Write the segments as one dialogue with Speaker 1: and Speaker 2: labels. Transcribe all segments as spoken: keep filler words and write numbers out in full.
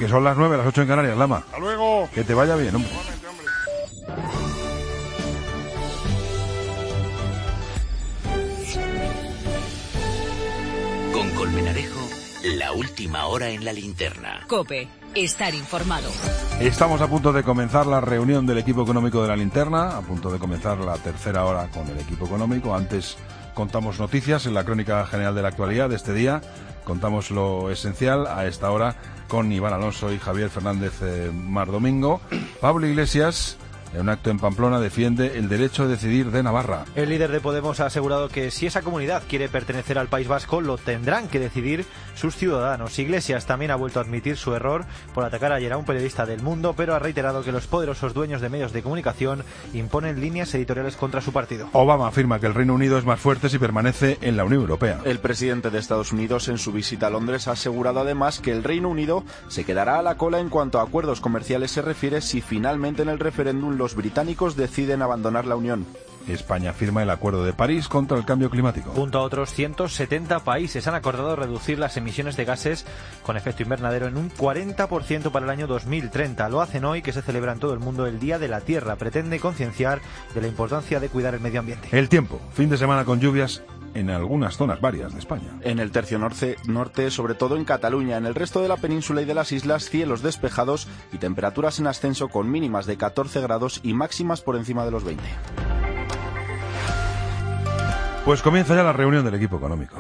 Speaker 1: Que son las nueve, las ocho en Canarias, Lama.
Speaker 2: Hasta luego.
Speaker 1: Que te vaya bien, hombre.
Speaker 3: Con Colmenarejo, la última hora en la linterna.
Speaker 4: COPE, estar informado.
Speaker 1: Estamos a punto de comenzar la reunión del equipo económico de la linterna, a punto de comenzar la tercera hora con el equipo económico. Antes contamos noticias en la crónica general de la actualidad de este día. Contamos lo esencial a esta hora con Iván Alonso y Javier Fernández eh, Mar Domingo. Pablo Iglesias, en un acto en Pamplona, defiende el derecho a decidir de Navarra.
Speaker 5: El líder de Podemos ha asegurado que si esa comunidad quiere pertenecer al País Vasco, lo tendrán que decidir sus ciudadanos. Iglesias también ha vuelto a admitir su error por atacar ayer a un periodista del Mundo, pero ha reiterado que los poderosos dueños de medios de comunicación imponen líneas editoriales contra su partido.
Speaker 1: Obama afirma que el Reino Unido es más fuerte si permanece en la Unión Europea.
Speaker 6: El presidente de Estados Unidos, en su visita a Londres, ha asegurado además que el Reino Unido se quedará a la cola en cuanto a acuerdos comerciales se refiere si finalmente en el referéndum los británicos deciden abandonar la Unión.
Speaker 1: España firma el Acuerdo de París contra el cambio climático.
Speaker 5: Junto a otros ciento setenta países han acordado reducir las emisiones de gases con efecto invernadero en un cuarenta por ciento para el año dos mil treinta. Lo hacen hoy, que se celebra en todo el mundo el Día de la Tierra. Pretende concienciar de la importancia de cuidar el medio ambiente.
Speaker 1: El tiempo, fin de semana con lluvias en algunas zonas varias de España.
Speaker 6: En el tercio norte, norte, sobre todo en Cataluña. En el resto de la península y de las islas, cielos despejados y temperaturas en ascenso con mínimas de catorce grados y máximas por encima de los veinte.
Speaker 1: Pues comienza ya la reunión del equipo económico.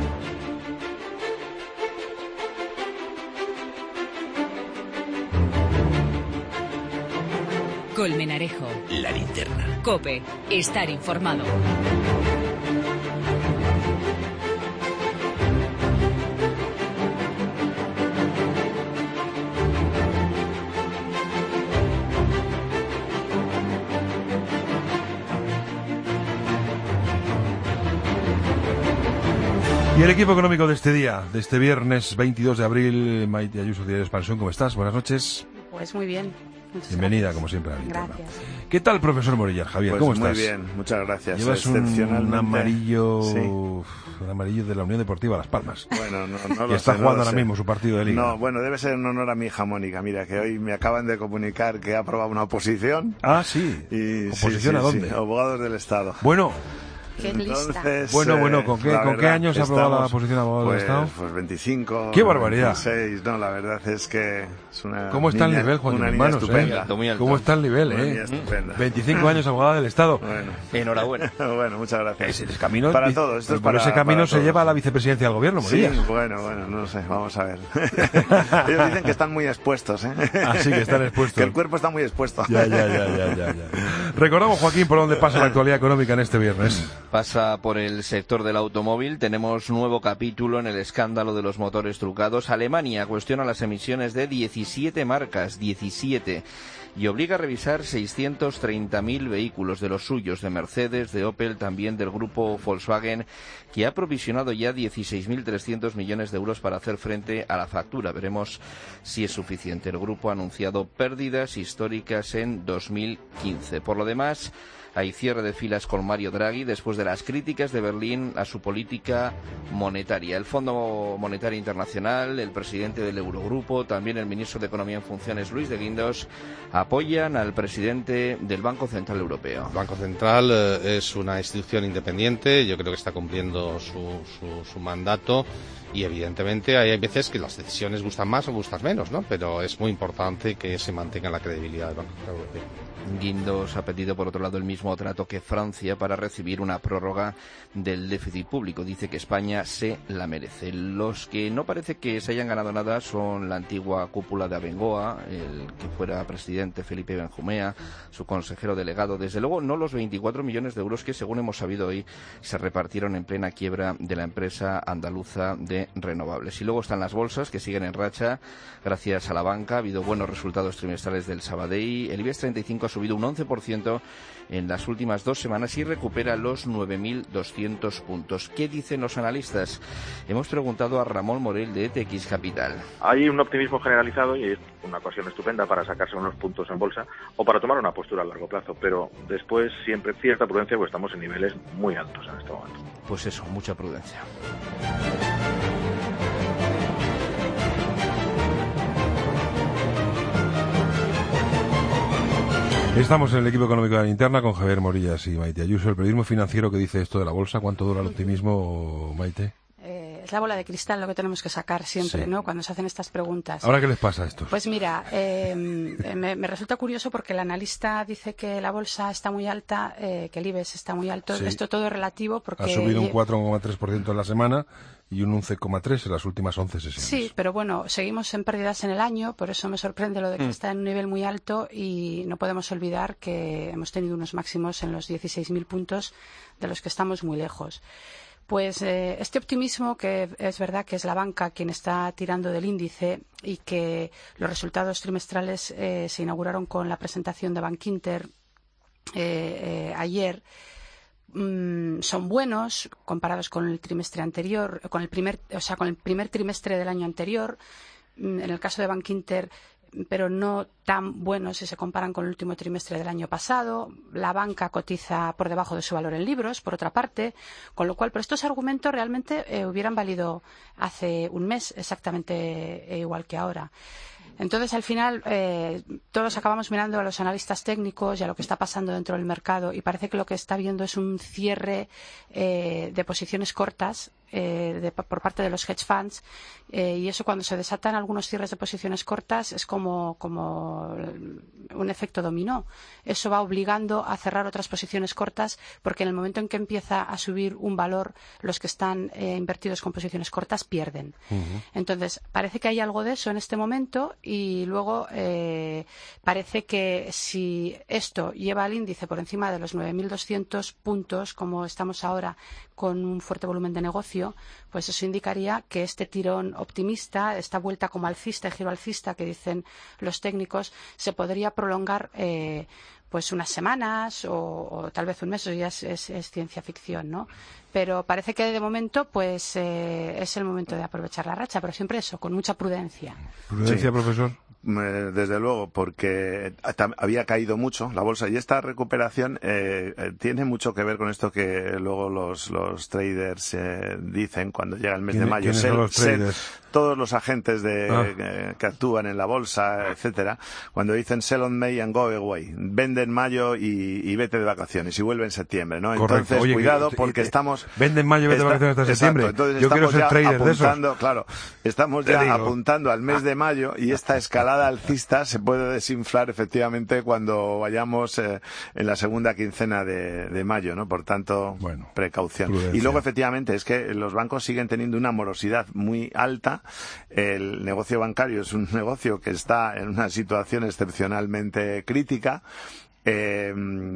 Speaker 4: Colmenarejo,
Speaker 3: la linterna.
Speaker 4: COPE, estar informado.
Speaker 1: Y el equipo económico de este día, de este viernes veintidós de abril, Maite Ayuso, Diario de Expansión, ¿cómo estás? Buenas noches.
Speaker 7: Pues muy bien. Muchas
Speaker 1: Bienvenida,
Speaker 7: gracias.
Speaker 1: como siempre, a la linterna.
Speaker 7: Gracias.
Speaker 1: ¿Qué tal, profesor Morillar? Javier,
Speaker 8: pues
Speaker 1: ¿cómo
Speaker 8: muy
Speaker 1: estás?
Speaker 8: Muy bien, muchas gracias.
Speaker 1: Llevas un amarillo,
Speaker 8: sí.
Speaker 1: un amarillo de la Unión Deportiva Las Palmas.
Speaker 8: Bueno, no, no lo
Speaker 1: y está
Speaker 8: sé,
Speaker 1: jugando
Speaker 8: no lo
Speaker 1: ahora
Speaker 8: sé.
Speaker 1: mismo su partido de liga.
Speaker 8: No, bueno, debe ser en honor a mi hija Mónica. Mira, que hoy me acaban de comunicar que ha aprobado una oposición.
Speaker 1: Ah, sí.
Speaker 8: Y,
Speaker 1: ¿Oposición
Speaker 8: sí, sí,
Speaker 1: a dónde?
Speaker 8: Sí, abogados del Estado.
Speaker 1: Bueno.
Speaker 7: Qué lista.
Speaker 8: Entonces,
Speaker 1: bueno, bueno, ¿con qué,
Speaker 8: eh,
Speaker 1: ¿con qué
Speaker 8: verdad,
Speaker 1: años ha aprobado
Speaker 8: estamos,
Speaker 1: la posición de abogado
Speaker 8: pues,
Speaker 1: del Estado?
Speaker 8: Pues veinticinco.
Speaker 1: ¡Qué barbaridad!
Speaker 8: veintiséis, no, la verdad es que es una
Speaker 1: ¿Cómo está
Speaker 8: niña,
Speaker 1: el nivel, Juan
Speaker 8: una
Speaker 1: de
Speaker 8: niña
Speaker 1: Manos,
Speaker 8: estupenda.
Speaker 1: Eh? ¿Cómo está el nivel,
Speaker 8: Una
Speaker 1: eh?
Speaker 8: niña estupenda.
Speaker 1: veinticinco años abogada del Estado.
Speaker 8: Bueno.
Speaker 5: Enhorabuena.
Speaker 8: Bueno, muchas gracias.
Speaker 1: Es el camino,
Speaker 8: para todos. Esto es
Speaker 1: por
Speaker 8: para,
Speaker 1: ese camino
Speaker 8: para
Speaker 1: se
Speaker 8: todos.
Speaker 1: lleva a la vicepresidencia del gobierno, Morillas.
Speaker 8: Sí, bueno, bueno, no sé, vamos a ver. Ellos dicen que están muy expuestos, ¿eh?
Speaker 1: Ah, sí, que están expuestos.
Speaker 8: Que el cuerpo está muy expuesto.
Speaker 1: Ya, ya, ya, ya, ya, ya. Recordamos, Joaquín, por dónde pasa la actualidad económica en este viernes.
Speaker 9: Pasa por el sector del automóvil. Tenemos nuevo capítulo en el escándalo de los motores trucados. Alemania cuestiona las emisiones de diecisiete marcas, diecisiete, y obliga a revisar seiscientos treinta mil vehículos de los suyos, de Mercedes, de Opel, también del grupo Volkswagen, que ha provisionado ya dieciséis mil trescientos millones de euros para hacer frente a la factura. Veremos si es suficiente. El grupo ha anunciado pérdidas históricas en dos mil quince. Por lo demás, hay cierre de filas con Mario Draghi después de las críticas de Berlín a su política monetaria. El Fondo Monetario Internacional, el presidente del Eurogrupo, también el ministro de Economía en funciones, Luis de Guindos, apoyan al presidente del Banco Central Europeo.
Speaker 10: El Banco Central eh, es una institución independiente, yo creo que está cumpliendo su, su, su mandato. Y evidentemente hay veces que las decisiones gustan más o gustan menos, ¿no? Pero es muy importante que se mantenga la credibilidad del Banco Central Europeo.
Speaker 9: Guindos ha pedido, por otro lado, el mismo trato que Francia para recibir una prórroga del déficit público. Dice que España se la merece. Los que no parece que se hayan ganado nada son la antigua cúpula de Abengoa, el que fuera presidente Felipe Benjumea, su consejero delegado. Desde luego, no los veinticuatro millones de euros que, según hemos sabido hoy, se repartieron en plena quiebra de la empresa andaluza de renovables. Y luego están las bolsas, que siguen en racha gracias a la banca. Ha habido buenos resultados trimestrales del Sabadell. El IBEX treinta y cinco ha subido un once por ciento en las últimas dos semanas y recupera los nueve mil doscientos puntos. ¿Qué dicen los analistas? Hemos preguntado a Ramón Morel de E T X Capital.
Speaker 11: Hay un optimismo generalizado y es una ocasión estupenda para sacarse unos puntos en bolsa o para tomar una postura a largo plazo, pero después siempre cierta prudencia porque estamos en niveles muy altos en este momento.
Speaker 9: Pues eso, mucha prudencia.
Speaker 1: Estamos en el equipo económico de la linterna con Javier Morillas y Maite Ayuso. El periodismo financiero que dice esto de la bolsa, ¿cuánto dura el optimismo, Maite?
Speaker 7: Eh, es la bola de cristal lo que tenemos que sacar siempre,
Speaker 1: Sí.
Speaker 7: ¿no? Cuando se hacen estas preguntas.
Speaker 1: ¿Ahora qué les pasa a estos?
Speaker 7: Pues mira, eh, me, me resulta curioso porque el analista dice que la bolsa está muy alta, eh, que el IBEX está muy alto.
Speaker 1: Sí.
Speaker 7: Esto todo es relativo porque...
Speaker 1: Ha subido un cuatro coma tres por ciento en la semana y un once coma tres por ciento en las últimas once sesiones.
Speaker 7: Sí, pero bueno, seguimos en pérdidas en el año, por eso me sorprende lo de que
Speaker 1: Mm.
Speaker 7: está en un nivel muy alto y no podemos olvidar que hemos tenido unos máximos en los dieciséis mil puntos de los que estamos muy lejos. Pues eh, este optimismo, que es verdad que es la banca quien está tirando del índice y que los resultados trimestrales eh, se inauguraron con la presentación de Bankinter eh, eh, ayer, mm, son buenos comparados con el trimestre anterior, con el primer, o sea, con el primer trimestre del año anterior. Mm, En el caso de Bankinter, pero no tan buenos si se comparan con el último trimestre del año pasado. La banca cotiza por debajo de su valor en libros, por otra parte, con lo cual, pero estos argumentos realmente eh, hubieran valido hace un mes exactamente eh, igual que ahora. Entonces, al final, eh, todos acabamos mirando a los analistas técnicos y a lo que está pasando dentro del mercado y parece que lo que está viendo es un cierre eh, de posiciones cortas eh, de, por parte de los hedge funds eh, y eso, cuando se desatan algunos cierres de posiciones cortas, es como, como un efecto dominó. Eso va obligando a cerrar otras posiciones cortas porque en el momento en que empieza a subir un valor, los que están eh, invertidos con posiciones cortas pierden.
Speaker 1: Uh-huh.
Speaker 7: Entonces, parece que hay algo de eso en este momento y luego eh, parece que si esto lleva al índice por encima de los nueve mil doscientos puntos, como estamos ahora con un fuerte volumen de negocio, pues eso indicaría que este tirón optimista, esta vuelta como alcista, giro alcista que dicen los técnicos, se podría prolongar eh, pues unas semanas o, o tal vez un mes. Eso ya es, es, es ciencia ficción, ¿no? Pero parece que de momento pues eh, es el momento de aprovechar la racha, pero siempre eso, con mucha prudencia.
Speaker 1: ¿Prudencia, sí, profesor?
Speaker 8: Desde luego, porque había caído mucho la bolsa y esta recuperación eh, tiene mucho que ver con esto que luego los, los traders eh, dicen cuando llega el mes de mayo.
Speaker 1: ¿Quiénes son los traders?
Speaker 8: Todos los agentes de,
Speaker 1: ah.
Speaker 8: eh, que actúan en la bolsa, etcétera, cuando dicen sell on May and go away, vende en mayo y, y vete de vacaciones y vuelve en septiembre, ¿no?
Speaker 1: Correcto.
Speaker 8: Entonces,
Speaker 1: Oye,
Speaker 8: porque
Speaker 1: que,
Speaker 8: estamos
Speaker 1: estamos... Vende en mayo y vete de vacaciones hasta septiembre.
Speaker 8: Entonces,
Speaker 1: yo quiero ser trader
Speaker 8: apuntando,
Speaker 1: de esos.
Speaker 8: Claro, estamos
Speaker 1: Te
Speaker 8: ya
Speaker 1: digo.
Speaker 8: apuntando al mes de mayo y esta escalada alcista se puede desinflar efectivamente cuando vayamos eh, en la segunda quincena de, de mayo, ¿no? Por tanto,
Speaker 1: bueno,
Speaker 8: precaución.
Speaker 1: prudencia.
Speaker 8: Y luego, efectivamente, es que los bancos siguen teniendo una morosidad muy alta. El negocio bancario es un negocio que está en una situación excepcionalmente crítica. Eh,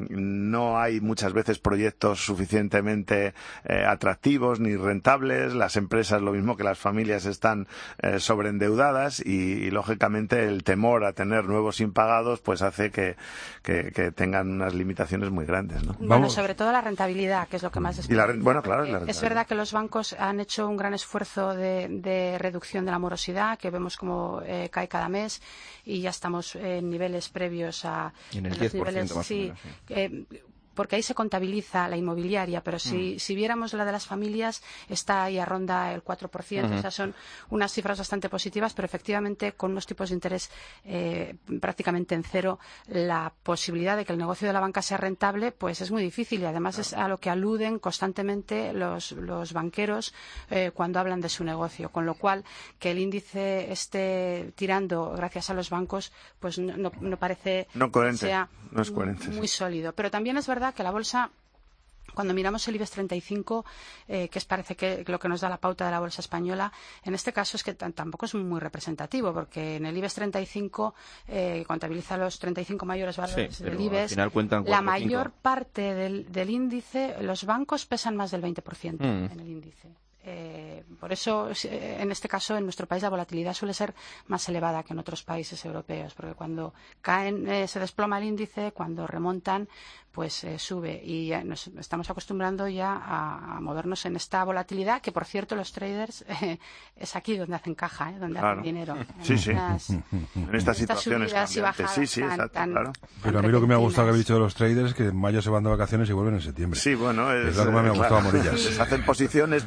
Speaker 8: no hay muchas veces proyectos suficientemente eh, atractivos ni rentables. Las empresas, lo mismo que las familias, están eh, sobreendeudadas y, y lógicamente el temor a tener nuevos impagados pues hace que, que, que tengan unas limitaciones muy grandes, ¿no?
Speaker 7: Bueno,
Speaker 8: Vamos.
Speaker 7: sobre todo la rentabilidad, que es lo que más
Speaker 8: Y la, bueno, claro, la
Speaker 7: es verdad que los bancos han hecho un gran esfuerzo de, de reducción de la morosidad, que vemos como eh, cae cada mes y ya estamos en niveles previos a
Speaker 9: en el
Speaker 7: en
Speaker 9: diez por ciento
Speaker 7: niveles,
Speaker 9: más
Speaker 7: sí,
Speaker 9: o menos, sí.
Speaker 7: Eh, porque ahí se contabiliza la inmobiliaria, pero si,
Speaker 9: Mm.
Speaker 7: si viéramos la de las familias, está ahí a ronda el cuatro por ciento,
Speaker 9: Ujú.
Speaker 7: o sea, son unas cifras bastante positivas, pero efectivamente con unos tipos de interés eh, prácticamente en cero, la posibilidad de que el negocio de la banca sea rentable, pues es muy difícil y además es a lo que aluden constantemente los, los banqueros eh, cuando hablan de su negocio, con lo cual que el índice esté tirando gracias a los bancos, pues no, no, no parece
Speaker 8: No coherente,
Speaker 7: sea
Speaker 8: no es coherente,
Speaker 7: muy
Speaker 8: sí.
Speaker 7: sólido. Pero también es verdad que la bolsa, cuando miramos el IBEX treinta y cinco, eh, que es parece que lo que nos da la pauta de la bolsa española, en este caso es que t- tampoco es muy representativo, porque en el IBEX treinta y cinco eh, contabiliza los treinta y cinco mayores valores
Speaker 9: Sí,
Speaker 7: del
Speaker 9: pero al
Speaker 7: IBEX.
Speaker 9: final cuentan
Speaker 7: La
Speaker 9: cuatro o cinco.
Speaker 7: mayor parte del, del índice, los bancos pesan más del veinte por ciento
Speaker 9: Mm.
Speaker 7: en el índice. Eh, por eso, eh, en este caso, en nuestro país la volatilidad suele ser más elevada que en otros países europeos, porque cuando caen, eh, se desploma el índice, cuando remontan, pues eh, sube. Y ya nos estamos acostumbrando ya a, a movernos en esta volatilidad, que por cierto los traders eh, es aquí donde hacen caja, ¿eh? Donde
Speaker 8: Claro.
Speaker 7: hacen dinero.
Speaker 8: Sí, sí.
Speaker 7: Estas-
Speaker 8: En estas situaciones
Speaker 7: subidas y
Speaker 8: cambiantes.
Speaker 7: bajadas
Speaker 8: Sí, sí,
Speaker 7: tan-
Speaker 8: exacto,
Speaker 7: tan-
Speaker 8: claro.
Speaker 1: Pero a mí lo que me ha gustado que habéis dicho de los traders es que en mayo se van de vacaciones y vuelven en septiembre.
Speaker 8: Sí, bueno, es,
Speaker 1: es lo que más me ha
Speaker 8: eh,
Speaker 1: gustado a
Speaker 8: claro.
Speaker 1: Morillas.
Speaker 8: Se hacen posiciones, venden y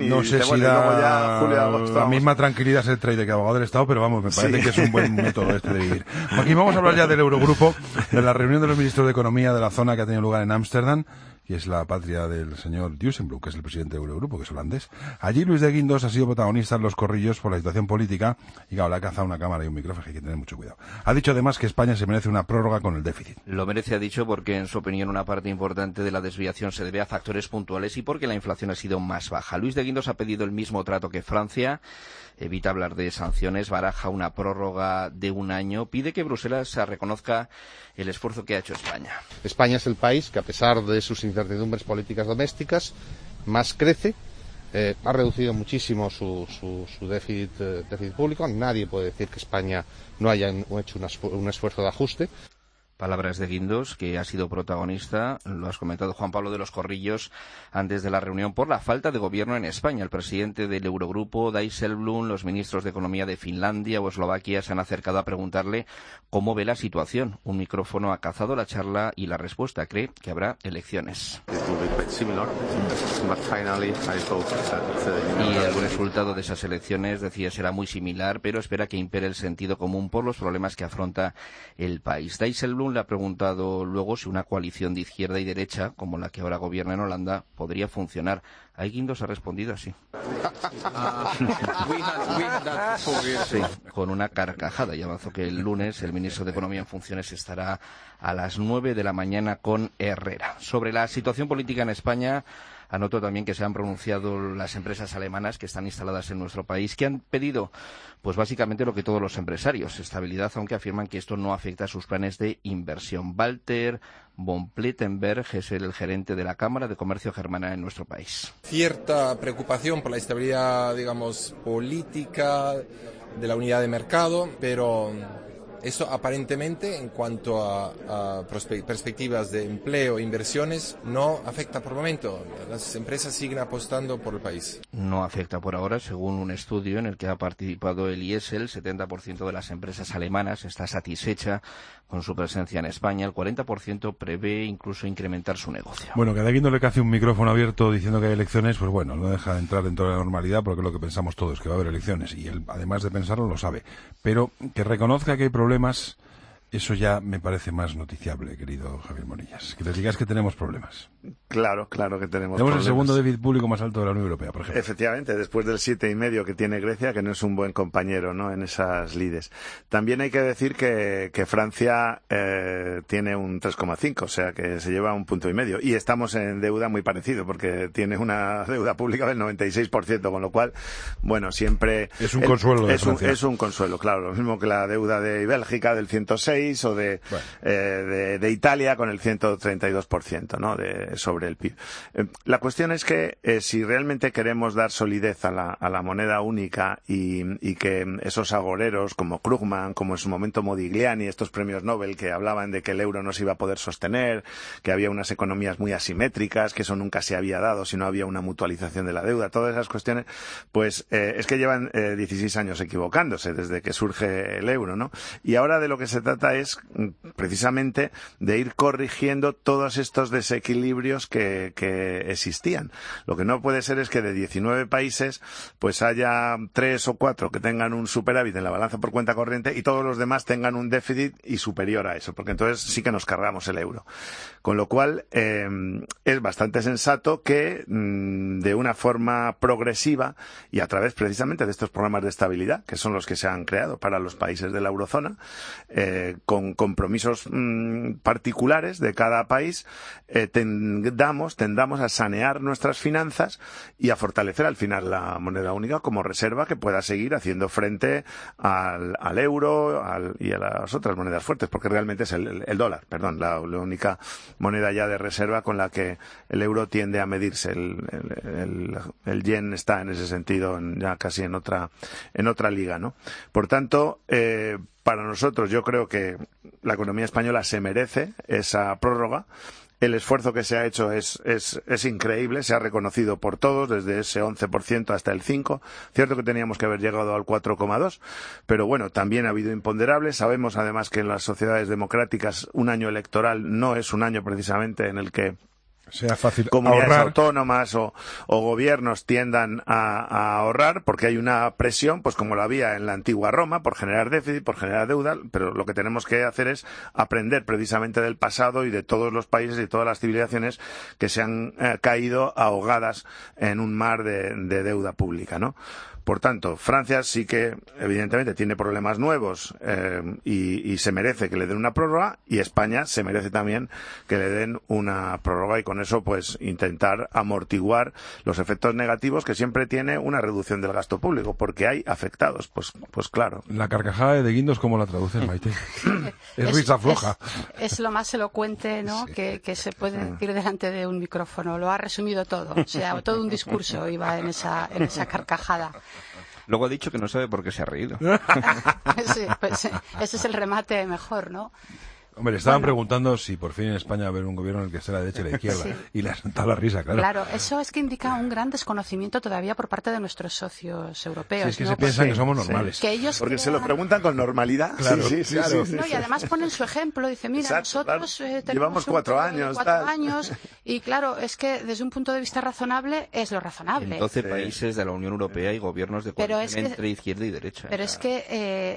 Speaker 8: y
Speaker 1: no sé
Speaker 8: dice,
Speaker 1: si
Speaker 8: bueno, y
Speaker 1: da
Speaker 8: luego ya julio, agosto,
Speaker 1: la
Speaker 8: vamos.
Speaker 1: misma tranquilidad ser trader que abogado del Estado, pero vamos, me parece
Speaker 8: Sí.
Speaker 1: que es un buen método este de vivir. Aquí vamos a hablar ya del Eurogrupo, de la reunión de los ministros de Economía de la zona que ha tenido lugar en Ámsterdam, que es la patria del señor Dijsselbloem, que es el presidente del Eurogrupo, que es holandés. Allí Luis de Guindos ha sido protagonista en los corrillos por la situación política y claro, le ha cazado una cámara y un micrófono, hay que tener mucho cuidado. Ha dicho además que España se merece una prórroga con el déficit.
Speaker 9: Lo merece, ha dicho, porque en su opinión una parte importante de la desviación se debe a factores puntuales y porque la inflación ha sido más baja. Luis de Guindos ha pedido el mismo trato que Francia, evita hablar de sanciones, baraja una prórroga de un año, pide que Bruselas reconozca el esfuerzo que ha hecho España.
Speaker 10: España es el país que, a pesar de sus incertidumbres políticas domésticas, más crece, eh, ha reducido muchísimo su, su, su déficit, eh, déficit público. Nadie puede decir que España no haya hecho una, un esfuerzo de ajuste.
Speaker 9: Palabras de Guindos, que ha sido protagonista, lo has comentado Juan Pablo, de los corrillos antes de la reunión por la falta de gobierno en España. El presidente del Eurogrupo, Dijsselbloem, los ministros de Economía de Finlandia o Eslovaquia se han acercado a preguntarle cómo ve la situación. Un micrófono ha cazado la charla y la respuesta cree que habrá elecciones. Y el resultado de esas elecciones, decía, será muy similar, pero espera que impere el sentido común por los problemas que afronta el país. Dijsselbloem le ha preguntado luego si una coalición de izquierda y derecha, como la que ahora gobierna en Holanda, podría funcionar. Ahí Guindos ha respondido así. Sí, con una carcajada. Y avanzó que el lunes el ministro de Economía en funciones estará a las nueve de la mañana con Herrera. Sobre la situación política en España, anoto también que se han pronunciado las empresas alemanas que están instaladas en nuestro país, que han pedido, pues básicamente lo que todos los empresarios, estabilidad, aunque afirman que esto no afecta a sus planes de inversión. Walter von Plettenberg es el gerente de la Cámara de Comercio Germana en nuestro país.
Speaker 2: Cierta preocupación por la estabilidad, digamos, política de la unidad de mercado, pero eso aparentemente, en cuanto a, a perspectivas de empleo e inversiones, no afecta por el momento. Las empresas siguen apostando por el país.
Speaker 9: No afecta por ahora, según un estudio en el que ha participado el I E S E, el setenta por ciento de las empresas alemanas está satisfecha con su presencia en España. El cuarenta por ciento prevé incluso incrementar su negocio.
Speaker 1: Bueno, que de Guindos le hace un micrófono abierto diciendo que hay elecciones, pues bueno, no deja de entrar dentro de la normalidad porque lo que pensamos todos, que va a haber elecciones, y él, además de pensarlo, lo sabe. Pero que reconozca que hay problemas, eso ya me parece más noticiable, querido Javier Morillas. Que les digas que tenemos problemas.
Speaker 8: Claro, claro que tenemos,
Speaker 1: tenemos
Speaker 8: problemas.
Speaker 1: El segundo déficit público más alto de la Unión Europea, por ejemplo.
Speaker 8: Efectivamente, después del siete y medio que tiene Grecia, que no es un buen compañero, ¿no?, en esas lides. También hay que decir que, que Francia eh, tiene un tres coma cinco, o sea que se lleva un punto y medio. Y estamos en deuda muy parecido, porque tiene una deuda pública del noventa y seis por ciento, con lo cual, bueno, siempre...
Speaker 1: Es un
Speaker 8: el,
Speaker 1: consuelo de
Speaker 8: es un,
Speaker 1: Francia.
Speaker 8: es un consuelo, claro. Lo mismo que la deuda de Bélgica del ciento seis o de, bueno. eh, de, de Italia con el ciento treinta y dos por ciento, ¿no?, de, sobre el P I B. Eh, la cuestión es que eh, si realmente queremos dar solidez a la, a la moneda única y, y que esos agoreros como Krugman, como en su momento Modigliani, estos premios Nobel que hablaban de que el euro no se iba a poder sostener, que había unas economías muy asimétricas, que eso nunca se había dado si no había una mutualización de la deuda, todas esas cuestiones, pues eh, es que llevan eh, dieciséis años equivocándose desde que surge el euro, ¿no? Y ahora de lo que se trata es precisamente de ir corrigiendo todos estos desequilibrios que, que existían. Lo que no puede ser es que de diecinueve países pues haya tres o cuatro que tengan un superávit en la balanza por cuenta corriente y todos los demás tengan un déficit y superior a eso, porque entonces sí que nos cargamos el euro. Con lo cual eh, es bastante sensato que mmm, de una forma progresiva y a través precisamente de estos programas de estabilidad, que son los que se han creado para los países de la eurozona, eh, con compromisos mmm, particulares de cada país, eh, tendamos, tendamos a sanear nuestras finanzas y a fortalecer al final la moneda única como reserva que pueda seguir haciendo frente al, al euro al, y a las otras monedas fuertes, porque realmente es el, el dólar, perdón, la, la única moneda ya de reserva con la que el euro tiende a medirse. El, el, el, el yen está en ese sentido en, ya casi en otra, en otra liga, ¿no? Por tanto, eh, para nosotros yo creo que la economía española se merece esa prórroga. El esfuerzo que se ha hecho es, es, es increíble, se ha reconocido por todos, desde ese once por ciento hasta el cinco por ciento. Cierto que teníamos que haber llegado al cuatro coma dos por ciento, pero bueno, también ha habido imponderables. Sabemos además que en las sociedades democráticas un año electoral no es un año precisamente en el que
Speaker 1: sea fácil
Speaker 8: comunidades
Speaker 1: ahorrar.
Speaker 8: autónomas o, o gobiernos tiendan a, a ahorrar, porque hay una presión, pues como la había en la antigua Roma, por generar déficit, por generar deuda, pero lo que tenemos que hacer es aprender precisamente del pasado y de todos los países y todas las civilizaciones que se han eh, caído ahogadas en un mar de, de deuda pública, ¿no? Por tanto, Francia sí que, evidentemente, tiene problemas nuevos eh, y, y se merece que le den una prórroga, y España se merece también que le den una prórroga, y con eso, pues, intentar amortiguar los efectos negativos que siempre tiene una reducción del gasto público, porque hay afectados, pues, pues claro.
Speaker 1: La carcajada de Guindos, ¿cómo la traduces, Maite? Es risa floja.
Speaker 7: Es, es lo más elocuente, ¿no? Sí. que, que se puede decir delante de un micrófono. Lo ha resumido todo. O sea, todo un discurso iba en esa, en esa carcajada.
Speaker 9: Luego ha dicho que no sabe por qué se ha reído.
Speaker 7: Sí, pues ese es el remate mejor, ¿no?
Speaker 1: Hombre, le estaban
Speaker 7: bueno.
Speaker 1: preguntando si por fin en España va a haber un gobierno en el que esté la derecha y la izquierda.
Speaker 7: Sí.
Speaker 1: Y le ha saltado la risa, claro.
Speaker 7: Claro, eso es que indica un gran desconocimiento todavía por parte de nuestros socios europeos.
Speaker 1: Sí, es que
Speaker 7: ¿no?
Speaker 1: se piensan
Speaker 7: sí,
Speaker 1: que somos normales.
Speaker 7: Sí. Que ellos
Speaker 8: Porque
Speaker 7: crean...
Speaker 8: se lo preguntan con normalidad.
Speaker 1: Claro,
Speaker 8: sí, sí,
Speaker 1: claro.
Speaker 8: sí, sí,
Speaker 7: No,
Speaker 8: sí.
Speaker 7: y además ponen su ejemplo. Dice, mira,
Speaker 8: Exacto,
Speaker 7: nosotros
Speaker 8: claro.
Speaker 7: eh, tenemos
Speaker 8: Llevamos cuatro
Speaker 7: un
Speaker 8: años,
Speaker 7: cuatro
Speaker 8: tal.
Speaker 7: años. Y claro, es que desde un punto de vista razonable es lo razonable.
Speaker 9: En doce
Speaker 8: Sí.
Speaker 9: países de la Unión Europea hay gobiernos de
Speaker 7: Pero
Speaker 9: coalición
Speaker 7: es que-
Speaker 9: entre izquierda y derecha.
Speaker 7: Pero
Speaker 9: O
Speaker 7: es
Speaker 9: sea,
Speaker 7: que eh,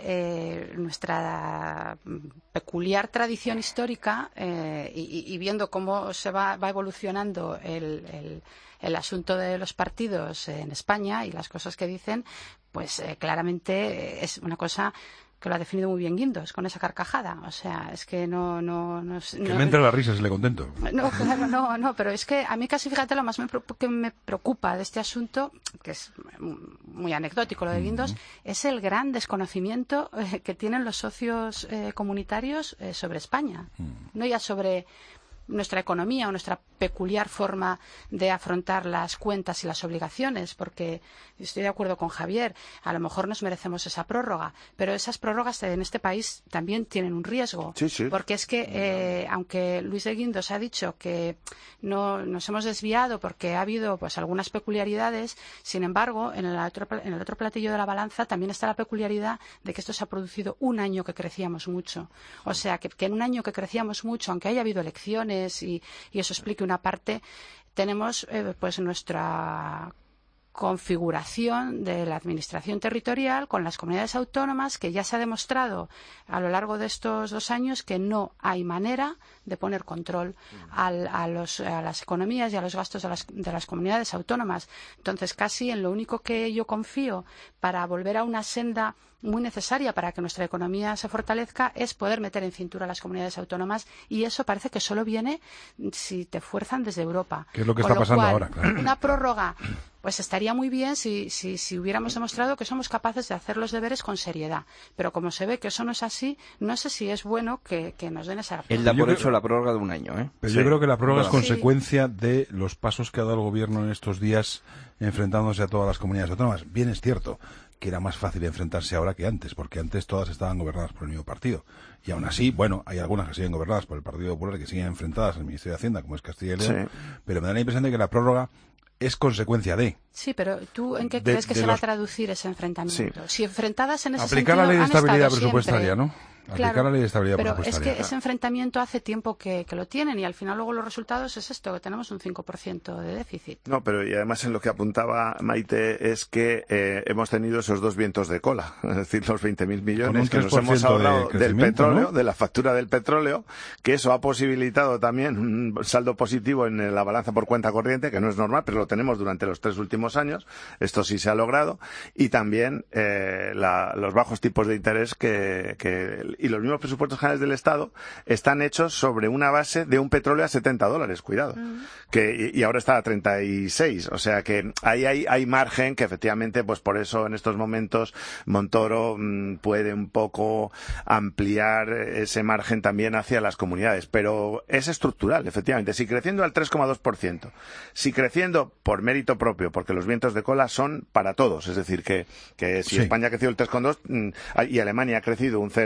Speaker 7: eh, nuestra peculiar tradición histórica eh, y, y viendo cómo se va, va evolucionando el, el, el asunto de los partidos en España y las cosas que dicen, pues eh, claramente es una cosa que lo ha definido muy bien Guindos con esa carcajada. O sea, es que no... no, no,
Speaker 1: Que
Speaker 7: no
Speaker 1: me entre la risa si le contento.
Speaker 7: No, claro, no, no, pero es que a mí casi, fíjate, lo más me, preocupa- que me preocupa de este asunto, que es muy anecdótico lo de Guindos, es el gran desconocimiento eh, que tienen los socios eh, comunitarios eh, sobre España. No ya sobre nuestra economía o nuestra peculiar forma de afrontar las cuentas y las obligaciones, porque estoy de acuerdo con Javier, a lo mejor nos merecemos esa prórroga, pero esas prórrogas en este país también tienen un riesgo,
Speaker 8: Sí, sí.
Speaker 7: porque es que, eh, aunque Luis de Guindos ha dicho que no nos hemos desviado porque ha habido pues algunas peculiaridades, sin embargo, en el otro, en el otro platillo de la balanza también está la peculiaridad de que esto se ha producido un año que crecíamos mucho. O sea, que, que en un año que crecíamos mucho, aunque haya habido elecciones y, y eso explique una parte, tenemos eh, pues nuestra configuración de la administración territorial con las comunidades autónomas, que ya se ha demostrado a lo largo de estos dos años que no hay manera de poner control al, a, los, a las economías y a los gastos de las, de las comunidades autónomas. Entonces, casi en lo único que yo confío para volver a una senda muy necesaria para que nuestra economía se fortalezca es poder meter en cintura a las comunidades autónomas, y eso parece que solo viene si te fuerzan desde Europa.
Speaker 1: Que es lo que
Speaker 7: Con
Speaker 1: está pasando
Speaker 7: cual,
Speaker 1: ahora, claro.
Speaker 7: Una prórroga pues estaría muy bien si, si, si hubiéramos demostrado que somos capaces de hacer los deberes con seriedad. Pero como se ve que eso no es así, no sé si es bueno que, que nos den esa
Speaker 9: él da
Speaker 1: Yo
Speaker 9: por
Speaker 1: creo-
Speaker 9: hecho la prórroga de un año, ¿eh?
Speaker 1: Pero
Speaker 8: Sí.
Speaker 1: yo creo que la prórroga es
Speaker 9: Bueno.
Speaker 1: consecuencia de los pasos que ha dado el gobierno en estos días enfrentándose a todas las comunidades autónomas. Bien es cierto que era más fácil enfrentarse ahora que antes, porque antes todas estaban gobernadas por el mismo partido. Y aún así, bueno, hay algunas que siguen gobernadas por el Partido Popular, que siguen enfrentadas al Ministerio de Hacienda, como es Castilla y León,
Speaker 8: Sí.
Speaker 1: pero me da la impresión de que la prórroga es consecuencia de...
Speaker 7: Sí, pero ¿tú en qué
Speaker 1: De-
Speaker 7: crees que
Speaker 1: de
Speaker 7: se va a
Speaker 1: los-
Speaker 7: traducir ese enfrentamiento? Si enfrentadas en ese
Speaker 1: Aplicar
Speaker 7: sentido
Speaker 1: la ley de
Speaker 7: han
Speaker 1: estabilidad
Speaker 7: estado
Speaker 1: presupuestaria,
Speaker 7: siempre.
Speaker 1: ¿no? Aplicar
Speaker 7: Claro,
Speaker 1: la ley de estabilidad
Speaker 7: pero es
Speaker 1: presupuestaria.
Speaker 7: que ese enfrentamiento hace tiempo que, que lo tienen, y al final luego los resultados es esto, que tenemos un cinco por ciento de déficit.
Speaker 8: No, pero y además en lo que apuntaba Maite es que eh, hemos tenido esos dos vientos de cola, es decir, los veinte mil
Speaker 1: Con un
Speaker 8: millones que nos
Speaker 1: tres por
Speaker 8: hemos
Speaker 1: ciento de
Speaker 8: ahorrado del
Speaker 1: crecimiento,
Speaker 8: petróleo,
Speaker 1: ¿no?
Speaker 8: de la factura del petróleo, que eso ha posibilitado también un saldo positivo en la balanza por cuenta corriente, que no es normal, pero lo tenemos durante los tres últimos años, esto sí se ha logrado, y también eh, la, los bajos tipos de interés que, que y los mismos presupuestos generales del Estado están hechos sobre una base de un petróleo a setenta dólares, cuidado,
Speaker 7: Mm.
Speaker 8: que y, y ahora está a treinta y seis, o sea que ahí hay, hay margen que efectivamente, pues por eso en estos momentos Montoro mmm, puede un poco ampliar ese margen también hacia las comunidades, pero es estructural, efectivamente, si creciendo al tres coma dos por ciento, si creciendo por mérito propio, porque los vientos de cola son para todos, es decir, que, que si
Speaker 1: Sí.
Speaker 8: España ha crecido el tres coma dos mmm, y Alemania ha crecido un cero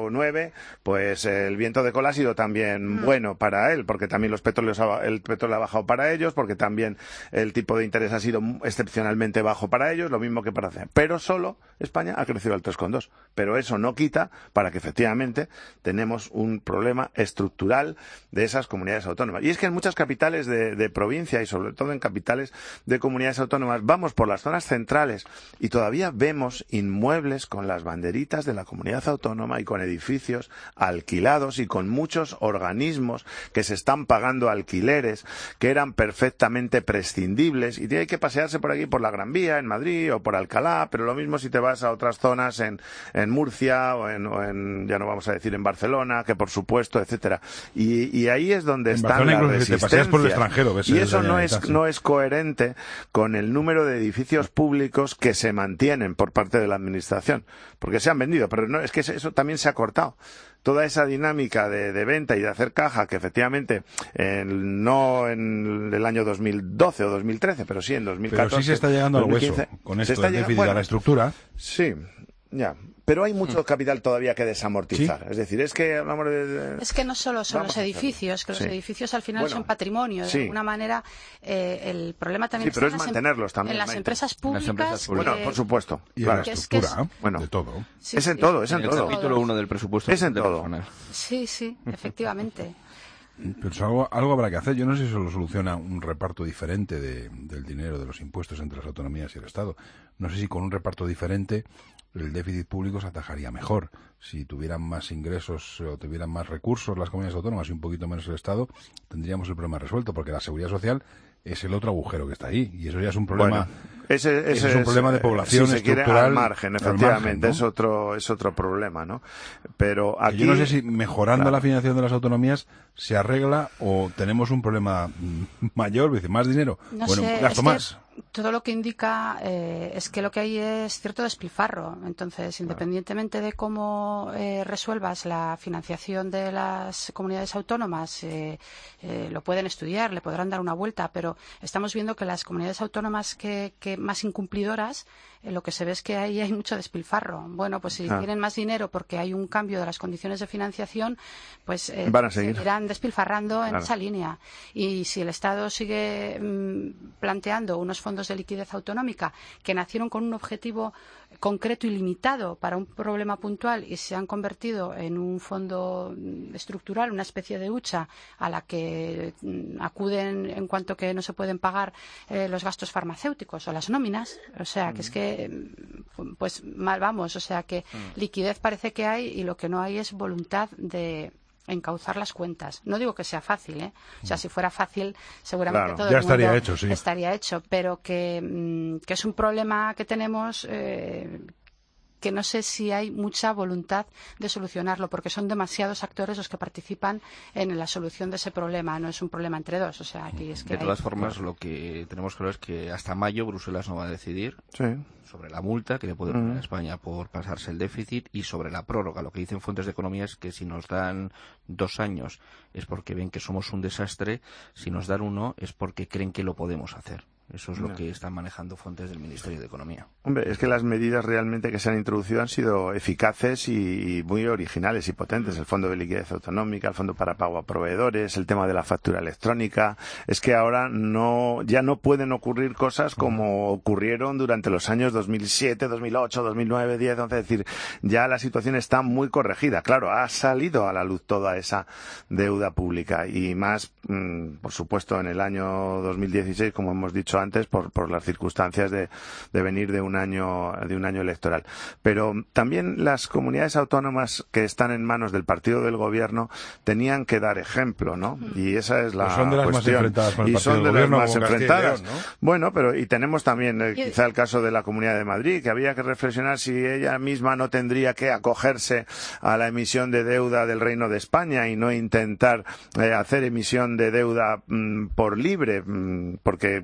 Speaker 8: cero coma nueve, pues el viento de cola ha sido también mm. bueno para él, porque también los petróleos ha, el petróleo ha bajado para ellos, porque también el tipo de interés ha sido excepcionalmente bajo para ellos, lo mismo que para C E A. Pero solo España ha crecido al tres coma dos. Pero eso no quita para que efectivamente tenemos un problema estructural de esas comunidades autónomas. Y es que en muchas capitales de, de provincia y sobre todo en capitales de comunidades autónomas vamos por las zonas centrales y todavía vemos inmuebles con las banderitas de la comunidad autónoma y con edificios alquilados y con muchos organismos que se están pagando alquileres que eran perfectamente prescindibles, y hay que pasearse por aquí por la Gran Vía en Madrid o por Alcalá, pero lo mismo si te vas a otras zonas en, en Murcia o en, o en, ya no vamos a decir en Barcelona, que por supuesto, etcétera. Y, y ahí es donde en están las resistencias.
Speaker 1: Te paseas por el extranjero, ves,
Speaker 8: y eso no es, no es coherente con el número de edificios públicos que se mantienen por parte de la administración, porque se han vendido, pero no, es que eso también se ha cortado. Toda esa dinámica de, de venta y de hacer caja, que efectivamente eh, no en el año dos mil doce o dos mil trece, pero sí en dos mil catorce.
Speaker 1: Pero sí se está llegando al hueso con esto del déficit de la estructura.
Speaker 8: Sí, ya. Pero hay mucho capital todavía que desamortizar. ¿Sí? Es decir, es que hablamos de... de...
Speaker 7: Es que no solo son los edificios, que los sí. edificios al final bueno, son patrimonio. De sí. alguna manera, eh, el problema también
Speaker 8: sí, pero
Speaker 7: está
Speaker 8: es mantenerlos
Speaker 7: en,
Speaker 8: también,
Speaker 7: en las empresas públicas. Las empresas
Speaker 8: públicas. Bueno, por supuesto.
Speaker 1: Y
Speaker 8: claro.
Speaker 1: en la estructura, es que es...
Speaker 8: bueno,
Speaker 1: de todo.
Speaker 7: Sí,
Speaker 8: es en sí. todo, es en, en todo.
Speaker 9: El capítulo uno del presupuesto.
Speaker 8: Es en todo.
Speaker 7: Sí, sí, efectivamente.
Speaker 1: Pero algo, algo habrá que hacer. Yo no sé si eso lo soluciona un reparto diferente de, del dinero, de los impuestos entre las autonomías y el Estado. No sé si con un reparto diferente el déficit público se atajaría mejor. Si tuvieran más ingresos o tuvieran más recursos las comunidades autónomas y un poquito menos el Estado, tendríamos el problema resuelto, porque la seguridad social es el otro agujero que está ahí, y eso ya es un problema.
Speaker 8: Bueno, ese, ese,
Speaker 1: ese es un problema de población
Speaker 8: si se
Speaker 1: estructural
Speaker 8: quiere, al margen, efectivamente,
Speaker 1: al margen, ¿no?
Speaker 8: es otro es otro problema, ¿no? Pero aquí
Speaker 1: yo no sé si mejorando
Speaker 8: claro.
Speaker 1: la financiación de las autonomías se arregla o tenemos un problema mayor, dice, más dinero,
Speaker 7: no
Speaker 1: bueno,
Speaker 7: sé,
Speaker 1: gasto
Speaker 7: es
Speaker 1: más.
Speaker 7: Todo lo que indica eh, es que lo que hay es cierto despilfarro. Entonces, independientemente de cómo eh, resuelvas la financiación de las comunidades autónomas, eh, eh, lo pueden estudiar, le podrán dar una vuelta, pero estamos viendo que las comunidades autónomas que, que más incumplidoras, eh, lo que se ve es que ahí hay mucho despilfarro. Bueno, pues si ah. tienen más dinero porque hay un cambio de las condiciones de financiación, pues eh,
Speaker 8: Van a seguir.
Speaker 7: seguirán despilfarrando en
Speaker 8: claro.
Speaker 7: esa línea. Y si el Estado sigue mmm, planteando unos fondos de liquidez autonómica que nacieron con un objetivo concreto y limitado para un problema puntual y se han convertido en un fondo estructural, una especie de hucha a la que acuden en cuanto que no se pueden pagar eh, los gastos farmacéuticos o las nóminas, o sea, que es que pues mal vamos, o sea, que liquidez parece que hay y lo que no hay es voluntad de encauzar las cuentas. No digo que sea fácil, ¿eh? O sea, si fuera fácil, seguramente
Speaker 1: claro,
Speaker 7: todo
Speaker 1: ya
Speaker 7: el mundo
Speaker 1: estaría hecho, sí.
Speaker 7: estaría hecho, pero que, que es un problema que tenemos eh, que no sé si hay mucha voluntad de solucionarlo, porque son demasiados actores los que participan en la solución de ese problema. No es un problema entre dos. O sea, aquí es que
Speaker 9: de todas hay... formas, lo que tenemos claro es que hasta mayo Bruselas no va a decidir
Speaker 8: sí.
Speaker 9: sobre la multa que le puede poner uh-huh. a España por pasarse el déficit y sobre la prórroga. Lo que dicen fuentes de economía es que si nos dan dos años es porque ven que somos un desastre, si nos dan uno es porque creen que lo podemos hacer. Eso es lo no. que están manejando fuentes del Ministerio de Economía.
Speaker 8: Hombre, es que las medidas realmente que se han introducido han sido eficaces y, y muy originales y potentes. El Fondo de Liquidez Autonómica, el Fondo para Pago a Proveedores, el tema de la factura electrónica. Es que ahora no ya no pueden ocurrir cosas como ocurrieron durante los años dos mil siete, dos mil ocho, dos mil nueve, dos mil diez, once. Es decir, ya la situación está muy corregida. Claro, ha salido a la luz toda esa deuda pública y más, mmm, por supuesto, en el año dos mil dieciséis, como hemos dicho antes, por, por las circunstancias de, de venir de un año de un año electoral. Pero también las comunidades autónomas que están en manos del partido del gobierno tenían que dar ejemplo, ¿no? Y esa es la
Speaker 1: pues son de las
Speaker 8: cuestión.
Speaker 1: Más enfrentadas con el
Speaker 8: y
Speaker 1: partido
Speaker 8: son
Speaker 1: del
Speaker 8: de las
Speaker 1: gobierno,
Speaker 8: más enfrentadas.
Speaker 1: León, ¿no?
Speaker 8: Bueno, pero y tenemos también eh, quizá el caso de la Comunidad de Madrid, que había que reflexionar si ella misma no tendría que acogerse a la emisión de deuda del Reino de España y no intentar eh, hacer emisión de deuda mmm, por libre, mmm, porque parece un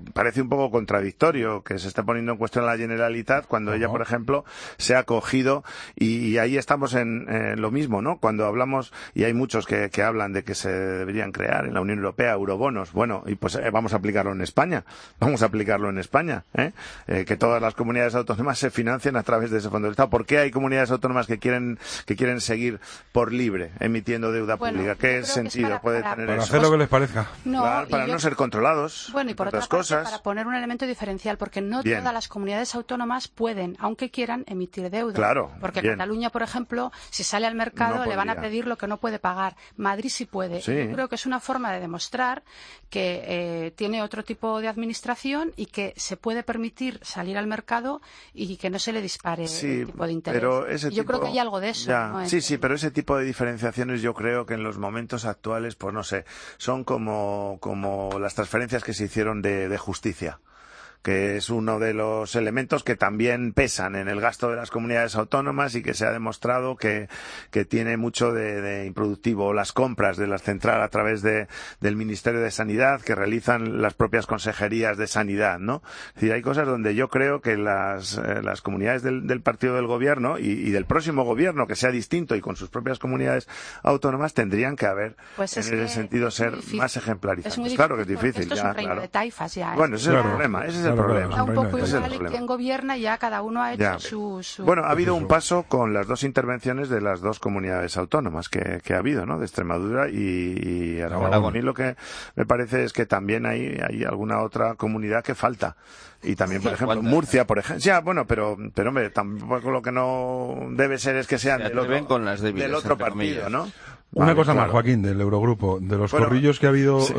Speaker 8: un poco contradictorio que se esté poniendo en cuestión la Generalitat cuando uh-huh. ella, por ejemplo, se ha acogido y, y ahí estamos en eh, lo mismo, ¿no? Cuando hablamos, y hay muchos que, que hablan de que se deberían crear en la Unión Europea eurobonos, bueno, y pues eh, vamos a aplicarlo en España, vamos a aplicarlo en España, ¿eh? Eh, que todas las comunidades autónomas se financien a través de ese fondo del Estado. ¿Por qué hay comunidades autónomas que quieren que quieren seguir por libre emitiendo deuda
Speaker 7: bueno,
Speaker 8: pública? ¿Qué sentido
Speaker 7: para,
Speaker 8: puede
Speaker 7: para,
Speaker 8: tener
Speaker 1: para
Speaker 8: eso?
Speaker 1: hacer lo que les parezca.
Speaker 7: No,
Speaker 8: claro, para
Speaker 7: yo,
Speaker 8: no ser controlados.
Speaker 7: Bueno, y por otra parte,
Speaker 8: cosas.
Speaker 7: para poner un elemento diferencial, porque no
Speaker 8: bien.
Speaker 7: todas las comunidades autónomas pueden, aunque quieran, emitir deuda.
Speaker 8: Claro.
Speaker 7: Porque
Speaker 8: bien.
Speaker 7: Cataluña, por ejemplo, si sale al mercado
Speaker 8: no
Speaker 7: le van a pedir lo que no puede pagar. Madrid sí puede.
Speaker 8: Sí.
Speaker 7: Yo creo que es una forma de demostrar que eh, tiene otro tipo de administración y que se puede permitir salir al mercado y que no se le dispare
Speaker 8: sí,
Speaker 7: el tipo de interés.
Speaker 8: Pero ese
Speaker 7: yo
Speaker 8: tipo...
Speaker 7: creo que hay algo de eso.
Speaker 8: Ya.
Speaker 7: ¿no?
Speaker 8: Sí, sí, pero ese tipo de diferenciaciones yo creo que en los momentos actuales, pues no sé, son como, como las transferencias que se hicieron de, de justicia, que es uno de los elementos que también pesan en el gasto de las comunidades autónomas y que se ha demostrado que, que tiene mucho de, de improductivo. Las compras de las centrales a través de, del Ministerio de Sanidad que realizan las propias consejerías de sanidad, ¿no? Es decir, hay cosas donde yo creo que las, eh, las comunidades del, del partido del gobierno y, y del próximo gobierno, que sea distinto y con sus propias comunidades autónomas, tendrían que haber,
Speaker 7: pues
Speaker 8: en ese sentido, ser más ejemplarizantes. Claro que es difícil.
Speaker 7: Esto
Speaker 8: ya,
Speaker 7: es un reino
Speaker 8: claro.
Speaker 7: de taifas ya. ¿eh?
Speaker 8: Bueno, ese es
Speaker 1: claro.
Speaker 8: el problema. Ese es el
Speaker 1: Claro,
Speaker 8: problema.
Speaker 7: Está un poco
Speaker 8: es
Speaker 7: igual y quien gobierna ya cada uno ha hecho
Speaker 8: ya.
Speaker 7: su, su...
Speaker 8: Bueno, ha habido un paso con las dos intervenciones de las dos comunidades autónomas que, que ha habido, ¿no? De Extremadura y, y Aragón.
Speaker 1: Aragón.
Speaker 8: A mí lo que me parece es que también hay, hay alguna otra comunidad que falta. Y también, por ejemplo, Murcia, por ejemplo. Ya, bueno, pero, pero hombre, tampoco lo que no debe ser es que sean
Speaker 9: Se
Speaker 8: del otro,
Speaker 9: con las débiles,
Speaker 8: del otro partido,
Speaker 9: comillas.
Speaker 8: ¿no?
Speaker 1: Una
Speaker 8: Vale,
Speaker 1: cosa
Speaker 8: claro.
Speaker 1: más, Joaquín, del Eurogrupo, de los
Speaker 8: bueno,
Speaker 1: corrillos que ha habido,
Speaker 8: sí.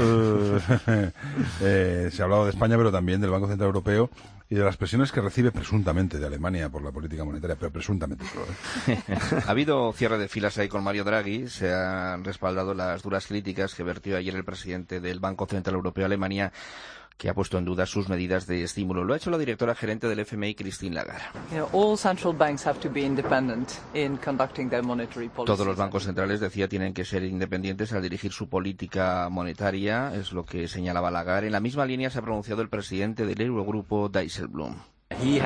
Speaker 1: eh, eh, se ha hablado de España, pero también del Banco Central Europeo y de las presiones que recibe presuntamente de Alemania por la política monetaria, pero presuntamente solo. ¿eh?
Speaker 9: Ha habido cierre de filas ahí con Mario Draghi, se han respaldado las duras críticas que vertió ayer el presidente del Banco Central Europeo, Alemania, que ha puesto en duda sus medidas de estímulo. Lo ha hecho la directora gerente del F M I, Christine Lagarde. Todos los bancos centrales, decía, tienen que ser independientes al dirigir su política monetaria, es lo que señalaba Lagarde. En la misma línea se ha pronunciado el presidente del Eurogrupo, Dijsselbloem. El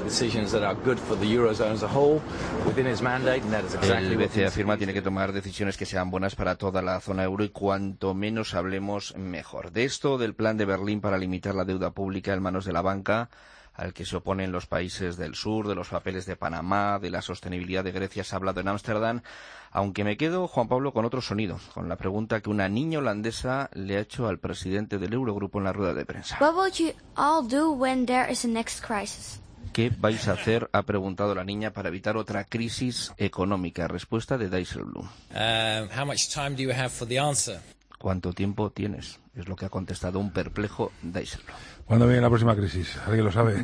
Speaker 9: B C E afirma que tiene que tomar decisiones que sean buenas para toda la zona euro y cuanto menos hablemos, mejor. De esto, del plan de Berlín para limitar la deuda pública en manos de la banca, al que se oponen los países del sur, de los papeles de Panamá, de la sostenibilidad de Grecia, se ha hablado en Ámsterdam, aunque me quedo, Juan Pablo, con otro sonido, con la pregunta que una niña holandesa le ha hecho al presidente del Eurogrupo en la rueda de prensa.
Speaker 12: What will you all do when there is a next crisis?
Speaker 9: ¿Qué vais a hacer?, ha preguntado la niña, para evitar otra crisis económica. Respuesta de Dijsselbloem.
Speaker 13: Um, how much time do you have for the answer?
Speaker 9: ¿Cuánto tiempo tienes? Es lo que ha contestado un perplejo Dijsselbloem.
Speaker 1: ¿Cuándo viene la próxima crisis? ¿Alguien lo sabe?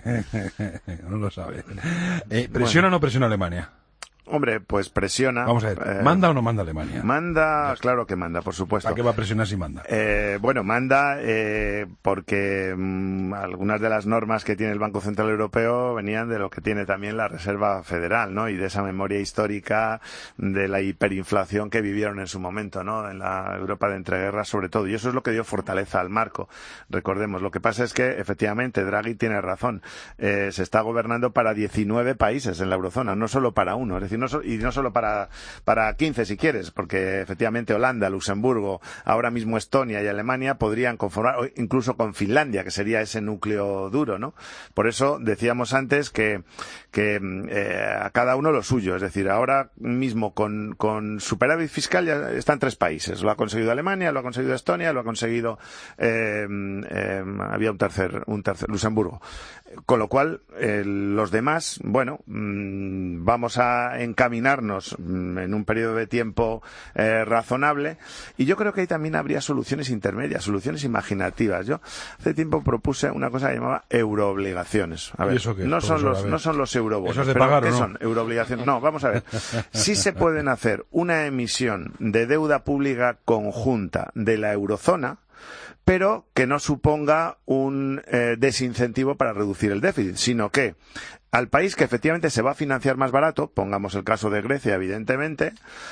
Speaker 1: No lo sabe. Eh, ¿Presiona o no presiona Alemania?
Speaker 8: Hombre, pues presiona.
Speaker 1: Vamos a ver,
Speaker 8: eh,
Speaker 1: ¿manda o no manda Alemania?
Speaker 8: Manda, claro que manda, por supuesto.
Speaker 1: ¿Para qué va a presionar si manda?
Speaker 8: Eh, bueno, manda eh, porque mmm, algunas de las normas que tiene el Banco Central Europeo venían de lo que tiene también la Reserva Federal, ¿no? Y de esa memoria histórica de la hiperinflación que vivieron en su momento, ¿no? En la Europa de entreguerras, sobre todo. Y eso es lo que dio fortaleza al marco. Recordemos, lo que pasa es que, efectivamente, Draghi tiene razón. Eh, se está gobernando para diecinueve países en la eurozona, no solo para uno. Es decir, No so, y no solo para, para quince si quieres, porque efectivamente Holanda, Luxemburgo, ahora mismo Estonia y Alemania podrían conformar, o incluso con Finlandia, que sería ese núcleo duro, ¿no? Por eso decíamos antes que, que eh, a cada uno lo suyo, es decir, ahora mismo con, con superávit fiscal ya están tres países, lo ha conseguido Alemania, lo ha conseguido Estonia, lo ha conseguido eh, eh, había un tercer, un tercer, Luxemburgo. Con lo cual, eh, los demás, bueno, mmm, vamos a encaminarnos mmm, en un periodo de tiempo eh, razonable, y yo creo que ahí también habría soluciones intermedias, soluciones imaginativas. Yo hace tiempo propuse una cosa que llamaba euroobligaciones. A ver,
Speaker 1: ¿Y eso qué es,
Speaker 8: no son
Speaker 1: profesor?
Speaker 8: los,
Speaker 1: A ver.
Speaker 8: no son los eurobonos.
Speaker 1: ¿Eso es de
Speaker 8: pero
Speaker 1: pagar
Speaker 8: ¿qué
Speaker 1: o no?
Speaker 8: son? Euroobligaciones. No, vamos a ver. Sí se pueden hacer una emisión de deuda pública conjunta de la eurozona, pero que no suponga un eh, desincentivo para reducir el déficit, sino que al país que efectivamente se va a financiar más barato, pongamos el caso de Grecia, evidentemente,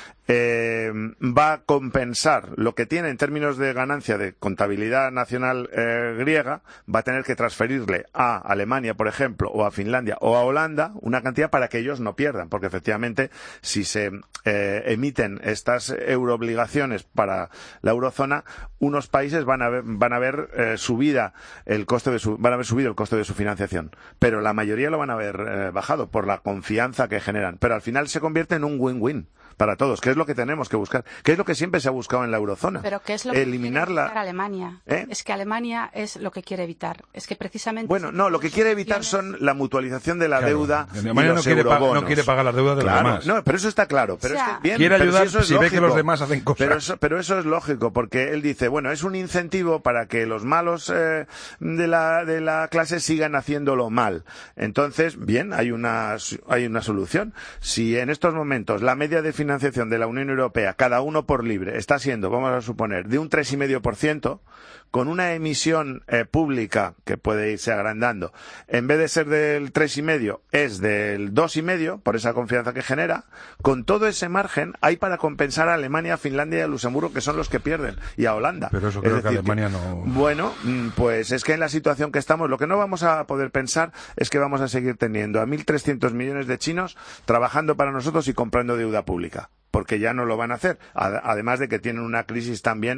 Speaker 8: eh, va a compensar lo que tiene en términos de ganancia de contabilidad nacional eh, griega, va a tener que transferirle a Alemania, por ejemplo, o a Finlandia o a Holanda una cantidad para que ellos no pierdan, porque efectivamente si se eh, emiten estas euroobligaciones para la eurozona, unos países van a ver, van a ver eh, subida el coste de su, van a haber subido el coste de su financiación, pero la mayoría lo van a haber eh, bajado por la confianza que generan, pero al final se convierte en un win-win para todos, que es lo que tenemos que buscar, que es lo que siempre se ha buscado en la eurozona.
Speaker 7: Pero ¿qué es lo que
Speaker 8: eliminar
Speaker 7: quiere
Speaker 8: la...
Speaker 7: evitar Alemania?
Speaker 8: ¿Eh?
Speaker 7: Es que Alemania es lo que quiere evitar. Es que precisamente...
Speaker 8: Bueno, no, lo que quiere evitar son la mutualización de la
Speaker 1: Claro.
Speaker 8: deuda
Speaker 1: Alemania
Speaker 8: y los
Speaker 1: no quiere, pa-
Speaker 8: eurobonos.
Speaker 1: no quiere pagar las deudas de
Speaker 8: Claro,
Speaker 1: los demás.
Speaker 8: no, pero eso está claro. Pero
Speaker 7: O sea,
Speaker 8: es que, bien,
Speaker 1: quiere
Speaker 8: pero
Speaker 1: ayudar
Speaker 8: eso es
Speaker 1: si ve que
Speaker 8: lógico.
Speaker 1: los demás hacen cosas.
Speaker 8: Pero eso, pero eso es lógico, porque él dice, bueno, es un incentivo para que los malos eh, de, la, de la clase sigan haciéndolo mal. Entonces, bien, hay una, hay una solución. Si en estos momentos la media de financiación de la Unión Europea, cada uno por libre, está siendo, vamos a suponer, de un tres coma cinco por ciento, con una emisión eh, pública que puede irse agrandando, en vez de ser del tres coma cinco, es del dos coma cinco, por esa confianza que genera, con todo ese margen hay para compensar a Alemania, a Finlandia y a Luxemburgo, que son los que pierden, y a Holanda.
Speaker 1: Pero eso
Speaker 8: Es
Speaker 1: creo que
Speaker 8: decir,
Speaker 1: Alemania no...
Speaker 8: Bueno, mm, pues es que en la situación que estamos, lo que no vamos a poder pensar es que vamos a seguir teniendo a mil trescientos millones de chinos trabajando para nosotros y comprando deuda pública, porque ya no lo van a hacer, además de que tienen una crisis también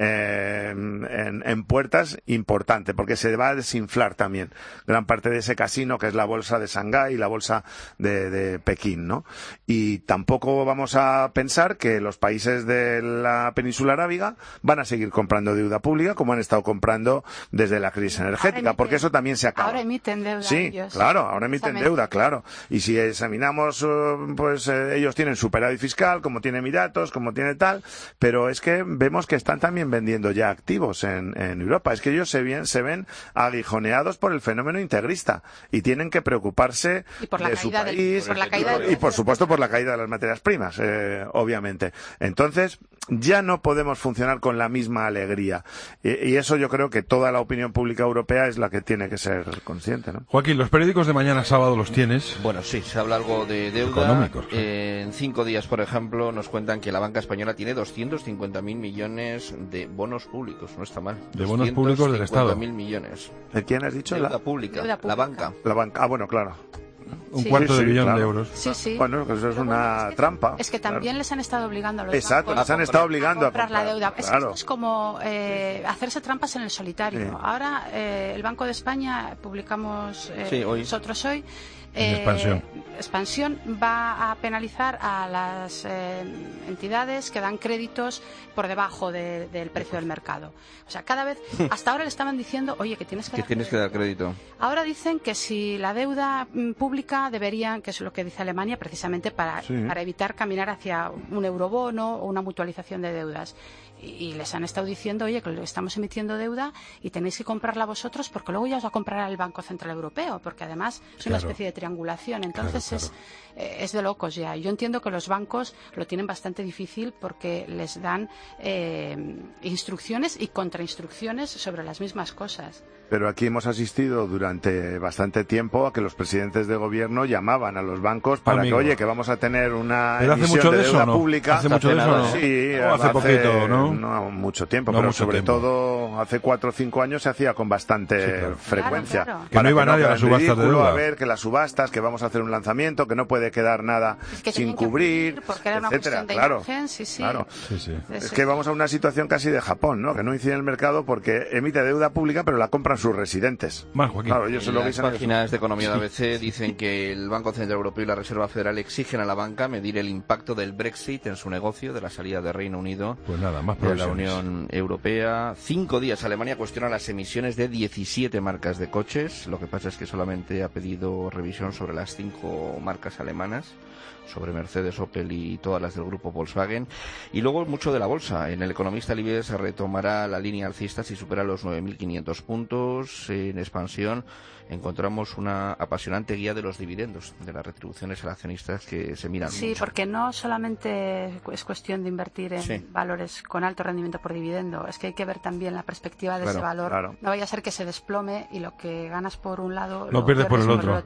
Speaker 8: eh, en, en puertas importante, porque se va a desinflar también gran parte de ese casino que es la bolsa de Shanghái y la bolsa de, de Pekín, ¿no? Y tampoco vamos a pensar que los países de la península arábiga van a seguir comprando deuda pública como han estado comprando desde la crisis energética,
Speaker 7: emiten-
Speaker 8: porque eso también se acaba.
Speaker 7: Ahora emiten deuda
Speaker 8: Sí,
Speaker 7: ellos.
Speaker 8: claro, ahora emiten
Speaker 7: Precisamente.
Speaker 8: deuda, claro. Y si examinamos, eh, pues eh, ellos tienen superávit fiscal, como tiene Emiratos, como tiene tal, pero es que vemos que están también vendiendo ya activos en, en Europa. Es que ellos se, bien, se ven aguijoneados por el fenómeno integrista y tienen que preocuparse
Speaker 7: Y por la
Speaker 8: de su
Speaker 7: caída del-
Speaker 8: país
Speaker 7: por la caída
Speaker 8: y, por,
Speaker 7: del
Speaker 8: y, por supuesto por la caída de las materias primas, eh, obviamente. Entonces, ya no podemos funcionar con la misma alegría. Y, y eso yo creo que toda la opinión pública europea es la que tiene que ser consciente, ¿no?
Speaker 1: Joaquín, los periódicos de mañana sábado los tienes.
Speaker 9: Bueno, sí, se habla algo de deuda.
Speaker 1: Económicos, claro.
Speaker 9: Eh, en cinco días, por ejemplo, nos cuentan que la banca española tiene doscientos cincuenta mil millones de bonos públicos. No está mal.
Speaker 1: De bonos públicos del Estado.
Speaker 9: mil millones.
Speaker 8: ¿De quién has dicho?
Speaker 9: Deuda
Speaker 8: La,
Speaker 9: pública,
Speaker 7: Deuda
Speaker 9: la
Speaker 7: pública.
Speaker 9: banca.
Speaker 8: la banca. Ah, bueno, claro.
Speaker 1: Un
Speaker 7: Sí.
Speaker 1: cuarto
Speaker 8: Sí,
Speaker 1: de
Speaker 8: sí,
Speaker 1: billón
Speaker 8: claro.
Speaker 1: de euros.
Speaker 7: Sí, sí.
Speaker 8: Bueno, eso es
Speaker 7: Pero
Speaker 8: una
Speaker 7: bueno, es que-
Speaker 8: trampa.
Speaker 7: Es que también
Speaker 8: claro.
Speaker 7: les han estado obligando a los
Speaker 8: Exacto,
Speaker 7: bancos
Speaker 8: les han estado obligando a
Speaker 7: comprar la
Speaker 8: comprar,
Speaker 7: deuda. Es que
Speaker 8: claro.
Speaker 7: esto es como eh, hacerse trampas en el solitario.
Speaker 8: Sí.
Speaker 7: Ahora eh, el Banco de España, publicamos eh,
Speaker 9: Sí, hoy.
Speaker 7: nosotros hoy,
Speaker 1: En Expansión.
Speaker 7: Expansión va a penalizar a las eh, entidades que dan créditos por debajo de- del precio del mercado. O sea, cada vez, hasta ahora le estaban diciendo, oye, que tienes que
Speaker 9: Que
Speaker 7: dar
Speaker 9: tienes que dar crédito.
Speaker 7: Ahora dicen que si la deuda mm, pública deberían, que es lo que dice Alemania, precisamente para,
Speaker 8: Sí.
Speaker 7: para evitar caminar hacia un eurobono o una mutualización de deudas. Y, y les han estado diciendo, oye, que le estamos emitiendo deuda y tenéis que comprarla vosotros porque luego ya os va a comprar el Banco Central Europeo, porque además es una
Speaker 1: Claro.
Speaker 7: especie de triangulación. Entonces
Speaker 1: Claro,
Speaker 7: Es, eh, es de locos ya. Yo entiendo que los bancos lo tienen bastante difícil porque les dan eh, instrucciones y contrainstrucciones sobre las mismas cosas.
Speaker 8: Pero aquí hemos asistido durante bastante tiempo a que los presidentes de gobierno llamaban a los bancos para
Speaker 1: Amigo.
Speaker 8: que, oye, que vamos a tener una
Speaker 1: ¿Pero hace
Speaker 8: emisión
Speaker 1: mucho
Speaker 8: de
Speaker 1: de eso
Speaker 8: deuda
Speaker 1: o no?
Speaker 8: pública.
Speaker 1: ¿Hace mucho de eso o no?
Speaker 8: Sí,
Speaker 1: O hace poquito, ¿no?
Speaker 8: No mucho tiempo,
Speaker 1: No
Speaker 8: pero
Speaker 1: mucho
Speaker 8: sobre
Speaker 1: tiempo.
Speaker 8: todo hace cuatro o cinco años se hacía con bastante
Speaker 1: Sí, claro.
Speaker 8: frecuencia.
Speaker 7: Claro, claro.
Speaker 1: Que no iba nadie a las
Speaker 8: quedara en
Speaker 1: subastas de
Speaker 8: ridículo,
Speaker 1: deuda.
Speaker 8: A ver, que las subastas, que vamos a hacer un lanzamiento, que no puede quedar nada
Speaker 7: Que
Speaker 8: sin
Speaker 7: tenían que
Speaker 8: cubrir,
Speaker 7: cubrir porque era una
Speaker 8: etcétera.
Speaker 7: cuestión de
Speaker 8: Claro,
Speaker 7: imagen, sí, sí.
Speaker 8: claro.
Speaker 1: Sí, sí.
Speaker 8: Es que vamos a una situación casi de Japón, ¿no? Que no incide en el mercado porque emite deuda pública, pero la compran sus residentes.
Speaker 1: Más, Joaquín.
Speaker 8: Claro, ellos se
Speaker 9: En
Speaker 8: lo
Speaker 9: las
Speaker 8: guisan ellos.
Speaker 9: páginas de Economía de A B C dicen que el Banco Central Europeo y la Reserva Federal exigen a la banca medir el impacto del Brexit en su negocio, de la salida de Reino Unido
Speaker 1: Pues nada, más
Speaker 9: de la
Speaker 1: provisiones.
Speaker 9: Unión Europea. Cinco días Alemania cuestiona las emisiones de diecisiete marcas de coches. Lo que pasa es que solamente ha pedido revisión sobre las cinco marcas alemanas, sobre Mercedes, Opel y todas las del grupo Volkswagen. Y luego mucho de la bolsa. En El Economista, el I B E X retomará la línea alcista si supera los nueve mil quinientos puntos. En Expansión encontramos una apasionante guía de los dividendos, de las retribuciones a los accionistas que se miran
Speaker 7: Sí,
Speaker 9: mucho.
Speaker 7: porque no solamente es cuestión de invertir en
Speaker 9: Sí.
Speaker 7: valores con alto rendimiento por dividendo, es que hay que ver también la perspectiva de
Speaker 9: Claro,
Speaker 7: ese valor.
Speaker 8: claro.
Speaker 7: No vaya a ser que se desplome y lo que ganas por un lado
Speaker 1: Lo pierdes por el
Speaker 7: pierdes
Speaker 1: otro. Joaquín.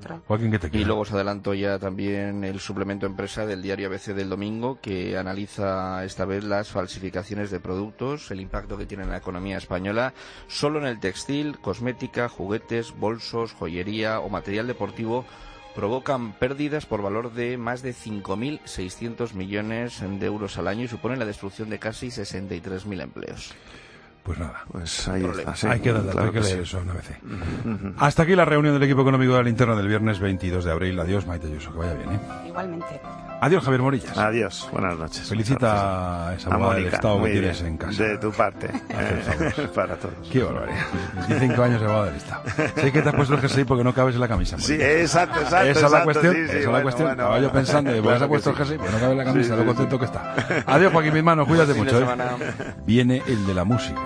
Speaker 1: Joaquín, ¿qué te queda?
Speaker 9: Y luego os adelanto ya también el suplemento empresa del diario A B C del domingo, que analiza esta vez las falsificaciones de productos, el impacto que tiene en la economía española, solo en el textil, cosmética, juguetes, bolsos, joyería o material deportivo provocan pérdidas por valor de más de cinco mil seiscientos millones de euros al año y suponen la destrucción de casi sesenta y tres mil empleos.
Speaker 1: Pues nada,
Speaker 8: pues ahí está, sí,
Speaker 1: hay que, dar,
Speaker 8: claro
Speaker 1: hay que
Speaker 8: que
Speaker 1: leer
Speaker 8: sí.
Speaker 1: eso una vez. Uh-huh. Hasta aquí la reunión del equipo económico de la Linterna del viernes veintidós de abril. Adiós, Maite Ayuso, que vaya bien, ¿eh?
Speaker 7: Igualmente.
Speaker 1: Adiós, Javier Morillas.
Speaker 8: Adiós, buenas noches.
Speaker 1: Felicita a esa boda del Estado que tienes
Speaker 8: bien.
Speaker 1: en casa.
Speaker 8: De tu parte, eh, para todos.
Speaker 1: Qué barbaridad. veinticinco años de boda del Estado. Sé que te has puesto el jersey porque no cabes en la camisa.
Speaker 8: Sí, exacto, exacto.
Speaker 1: Esa es la
Speaker 8: exacto,
Speaker 1: cuestión.
Speaker 8: sí, sí,
Speaker 1: esa es
Speaker 8: bueno,
Speaker 1: la cuestión.
Speaker 8: bueno,
Speaker 1: Estaba
Speaker 8: bueno,
Speaker 1: yo pensando,
Speaker 8: bueno,
Speaker 1: pues
Speaker 8: claro
Speaker 1: has puesto
Speaker 8: sí.
Speaker 1: el jersey, pero no cabe en la camisa,
Speaker 8: Sí,
Speaker 1: lo
Speaker 8: sí,
Speaker 1: contento
Speaker 8: sí.
Speaker 1: que está. Adiós, Joaquín, mi hermano, cuídate
Speaker 9: Buen fin
Speaker 1: mucho.
Speaker 9: de
Speaker 1: ¿eh?
Speaker 9: semana.
Speaker 1: Viene el de la música.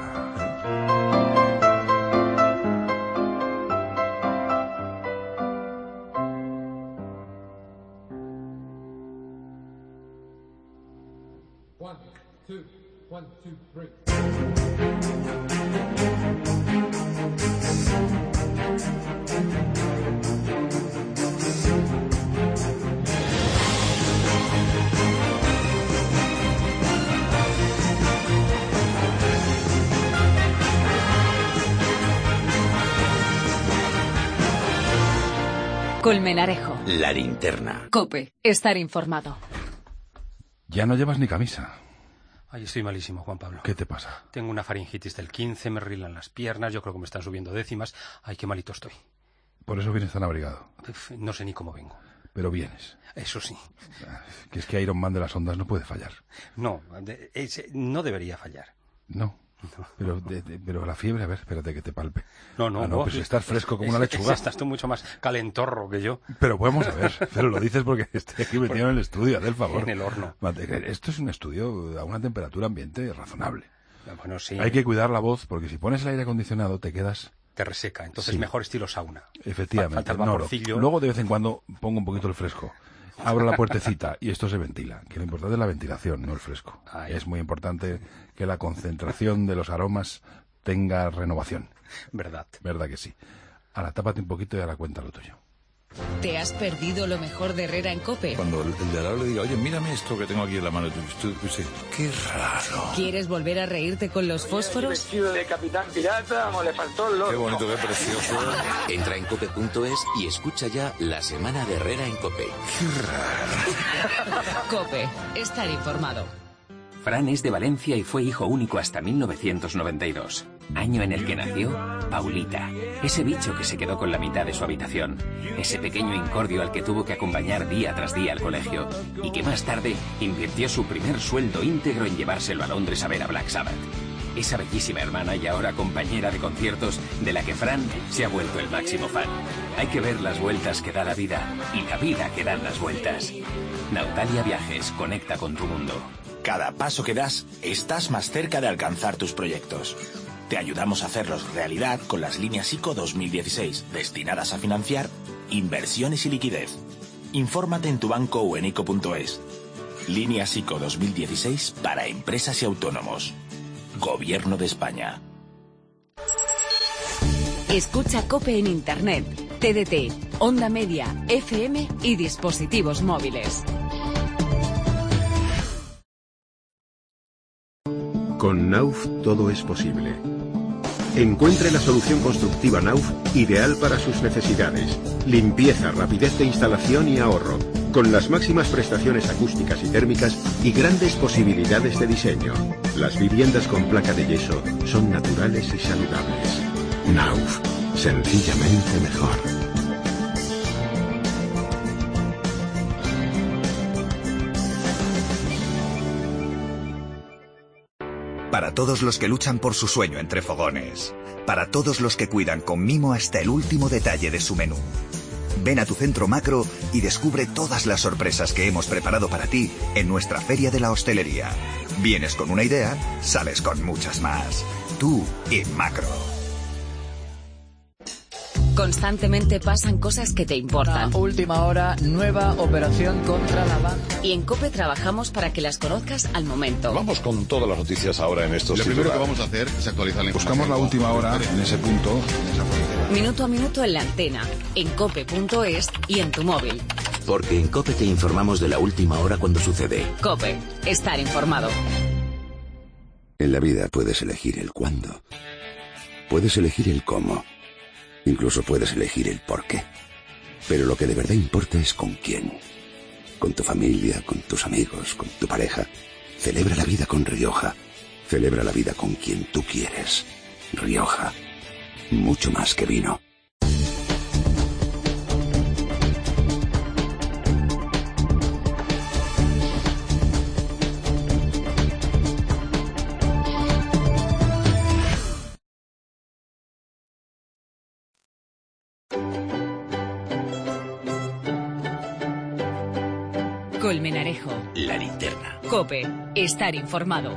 Speaker 14: One, two, one, two, three.
Speaker 4: Colmenarejo.
Speaker 3: La linterna.
Speaker 4: COPE. Estar informado.
Speaker 1: Ya no llevas ni camisa.
Speaker 15: Ay, estoy malísimo, Juan Pablo.
Speaker 1: ¿Qué te pasa?
Speaker 15: Tengo una faringitis del quince, me rilan las piernas, yo creo que me están subiendo décimas. Ay, qué malito estoy.
Speaker 1: Por eso vienes tan abrigado.
Speaker 15: Uf, no sé ni cómo vengo.
Speaker 1: Pero vienes.
Speaker 15: Eso sí.
Speaker 1: Que es que Iron Man de las ondas no puede fallar.
Speaker 15: No, de, es, no debería fallar.
Speaker 1: No. No. Pero, de, de, pero la fiebre, a ver, espérate que te palpe.
Speaker 15: No, no,
Speaker 1: ah, no.
Speaker 15: no.
Speaker 1: Pues estás fresco como una lechuga.
Speaker 15: Estás tú mucho más calentorro que yo.
Speaker 1: Pero vamos a ver, pero lo dices porque estoy aquí metido en el estudio, haz el favor.
Speaker 15: En el horno.
Speaker 1: Esto es un estudio a una temperatura ambiente razonable.
Speaker 15: Bueno, sí.
Speaker 1: Hay que cuidar la voz porque si pones el aire acondicionado te quedas...
Speaker 15: Te reseca, entonces
Speaker 1: sí.
Speaker 15: Mejor estilo sauna.
Speaker 1: Efectivamente.
Speaker 15: Falta el
Speaker 1: no,
Speaker 15: vaporcillo.
Speaker 1: Luego de vez en cuando pongo un poquito el fresco. Abro la puertecita y esto se ventila. Que lo importante es la ventilación, no el fresco. Ay. Es muy importante que la concentración de los aromas tenga renovación.
Speaker 15: Verdad.
Speaker 1: Verdad que sí. Ahora tápate un poquito y ahora cuenta lo tuyo.
Speaker 4: ¿Te has perdido lo mejor de Herrera en COPE?
Speaker 16: Cuando el de al lado le diga, oye, mírame esto que tengo aquí en la mano, tú, tú, tú, tú, qué raro.
Speaker 4: ¿Quieres volver a reírte con los fósforos?
Speaker 17: Vestido de capitán pirata, como le faltó el loco.
Speaker 16: Qué bonito, qué precioso.
Speaker 3: Entra en cope punto es y escucha ya la semana de Herrera en COPE.
Speaker 16: Qué raro.
Speaker 4: COPE. Estar informado.
Speaker 18: Fran es de Valencia y fue hijo único hasta mil novecientos noventa y dos, año en el que nació Paulita, ese bicho que se quedó con la mitad de su habitación, ese pequeño incordio al que tuvo que acompañar día tras día al colegio y que más tarde invirtió su primer sueldo íntegro en llevárselo a Londres a ver a Black Sabbath. Esa bellísima hermana y ahora compañera de conciertos de la que Fran se ha vuelto el máximo fan. Hay que ver las vueltas que da la vida y la vida que dan las vueltas. Nautalia Viajes, conecta con tu mundo.
Speaker 19: Cada paso que das, estás más cerca de alcanzar tus proyectos. Te ayudamos a hacerlos realidad con las líneas ICO dos mil dieciséis, destinadas a financiar inversiones y liquidez. Infórmate en tu banco o en ico punto es. Líneas ICO dos mil dieciséis para empresas y autónomos. Gobierno de España.
Speaker 4: Escucha COPE en Internet, T D T, Onda Media, F M y dispositivos móviles.
Speaker 20: Con Nauf todo es posible. Encuentre la solución constructiva Nauf ideal para sus necesidades. Limpieza, rapidez de instalación y ahorro. Con las máximas prestaciones acústicas y térmicas y grandes posibilidades de diseño. Las viviendas con placa de yeso son naturales y saludables. Nauf, sencillamente mejor.
Speaker 21: Para todos los que luchan por su sueño entre fogones. Para todos los que cuidan con mimo hasta el último detalle de su menú. Ven a tu centro Macro y descubre todas las sorpresas que hemos preparado para ti en nuestra Feria de la Hostelería. Vienes con una idea, sales con muchas más. Tú y Macro.
Speaker 4: Constantemente pasan cosas que te importan.
Speaker 22: La última hora, nueva operación contra la banca.
Speaker 4: Y en COPE trabajamos para que las conozcas al momento.
Speaker 23: Vamos con todas las noticias ahora en estos
Speaker 24: Lo primero que vamos a hacer es actualizar la información.
Speaker 1: Buscamos la última hora en ese punto, en esa frontera.
Speaker 4: Minuto a minuto en la antena, en cope punto es y en tu móvil.
Speaker 3: Porque en COPE te informamos de la última hora cuando sucede.
Speaker 4: COPE, estar informado.
Speaker 5: En la vida puedes elegir el cuándo. Puedes elegir el cómo. Incluso puedes elegir el por qué. Pero lo que de verdad importa es con quién. Con tu familia, con tus amigos, con tu pareja. Celebra la vida con Rioja. Celebra la vida con quien tú quieres. Rioja. Mucho más que vino.
Speaker 4: Colmenarejo.
Speaker 3: La linterna.
Speaker 4: COPE, estar informado.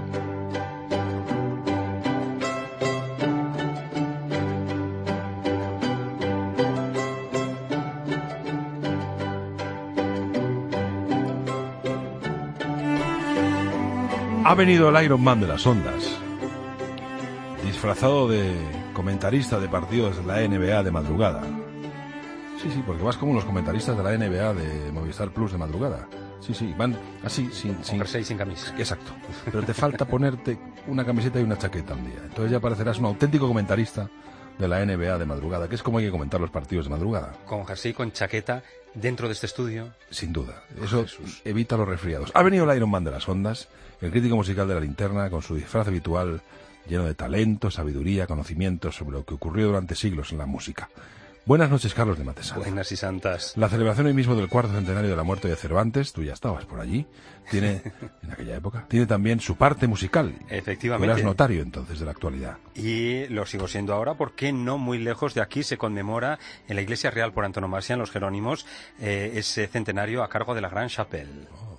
Speaker 1: Ha venido el Iron Man de las ondas, disfrazado de comentarista de partidos de la N B A de madrugada. Sí, sí, porque vas como los comentaristas de la N B A de Movistar Plus de madrugada. Sí, sí, van así, sin... sin
Speaker 15: jersey, sin camisa.
Speaker 1: Exacto. Pero te falta ponerte una camiseta y una chaqueta un día. Entonces ya parecerás un auténtico comentarista de la N B A de madrugada, que es como hay que comentar los partidos de madrugada.
Speaker 15: Con jersey, con chaqueta, dentro de este estudio.
Speaker 1: Sin duda. Eso Jesús. Evita los resfriados. Ha venido el Iron Man de las ondas, el crítico musical de la linterna, con su disfraz habitual, lleno de talento, sabiduría, conocimientos sobre lo que ocurrió durante siglos en la música. Buenas noches, Carlos de Matesana.
Speaker 15: Buenas y santas.
Speaker 1: La celebración hoy mismo del cuarto centenario de la muerte de Cervantes, tú ya estabas por allí, tiene, en aquella época, tiene también su parte musical.
Speaker 15: Efectivamente.
Speaker 1: Eras notario entonces de la actualidad.
Speaker 15: Y lo sigo siendo ahora porque no muy lejos de aquí se conmemora en la Iglesia Real por antonomasia, en los Jerónimos, eh, ese centenario a cargo de la Gran Chapelle. Oh.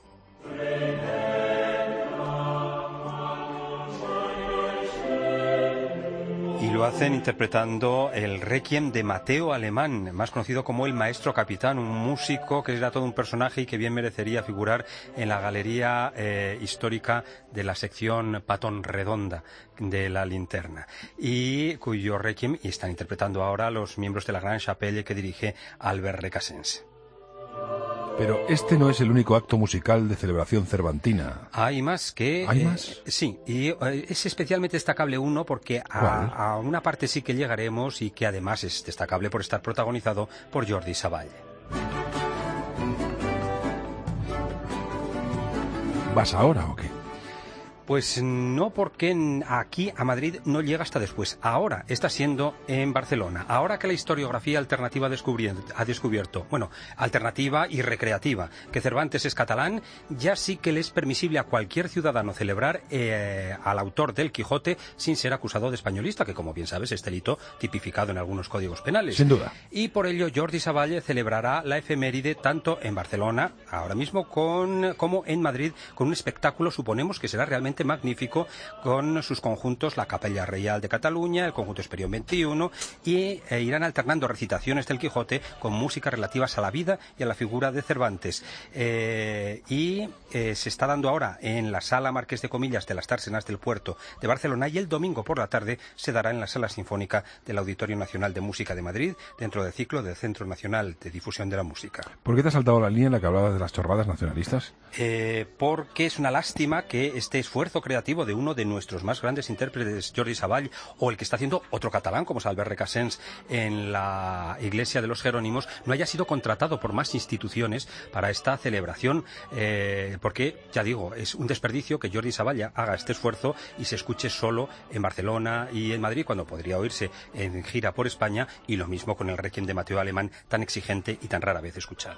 Speaker 15: Y lo hacen interpretando el Requiem de Mateo Alemán, más conocido como el Maestro Capitán, un músico que era todo un personaje y que bien merecería figurar en la galería eh, histórica de la sección Patón Redonda de la linterna, y cuyo Requiem y están interpretando ahora los miembros de la Gran Chapelle que dirige Albert Recasens.
Speaker 1: Pero este no es el único acto musical de celebración cervantina.
Speaker 15: Hay más que...
Speaker 1: ¿Hay
Speaker 15: eh,
Speaker 1: más?
Speaker 15: Sí, y eh, es especialmente destacable uno porque a, a una parte sí que llegaremos y que además es destacable por estar protagonizado por Jordi Savall.
Speaker 1: ¿Vas ahora o qué?
Speaker 15: Pues no, porque aquí a Madrid no llega hasta después. Ahora está siendo en Barcelona. Ahora que la historiografía alternativa ha descubierto, bueno, alternativa y recreativa, que Cervantes es catalán, ya sí que le es permisible a cualquier ciudadano celebrar eh, al autor del Quijote sin ser acusado de españolista, que como bien sabes es delito tipificado en algunos códigos penales.
Speaker 1: Sin duda.
Speaker 15: Y por ello Jordi Savall celebrará la efeméride tanto en Barcelona, ahora mismo, con, como en Madrid, con un espectáculo, suponemos que será realmente magnífico, con sus conjuntos la Capella Reial de Cataluña, el conjunto Esperión veintiuno, y eh, irán alternando recitaciones del Quijote con música relativas a la vida y a la figura de Cervantes. Eh, y eh, se está dando ahora en la Sala Marqués de Comillas de las Társenas del Puerto de Barcelona, y el domingo por la tarde se dará en la Sala Sinfónica del Auditorio Nacional de Música de Madrid, dentro del ciclo del Centro Nacional de Difusión de la Música.
Speaker 1: ¿Por qué te has saltado la línea en la que hablabas de las chorradas nacionalistas?
Speaker 15: Eh, porque es una lástima que este esfuerzo creativo de uno de nuestros más grandes intérpretes, Jordi Savall, o el que está haciendo otro catalán, como es Albert Recasens, en la Iglesia de los Jerónimos, no haya sido contratado por más instituciones para esta celebración, eh, porque, ya digo, es un desperdicio que Jordi Savall haga este esfuerzo y se escuche solo en Barcelona y en Madrid, cuando podría oírse en gira por España, y lo mismo con el Requiem de Mateo Alemán, tan exigente y tan rara vez escuchado.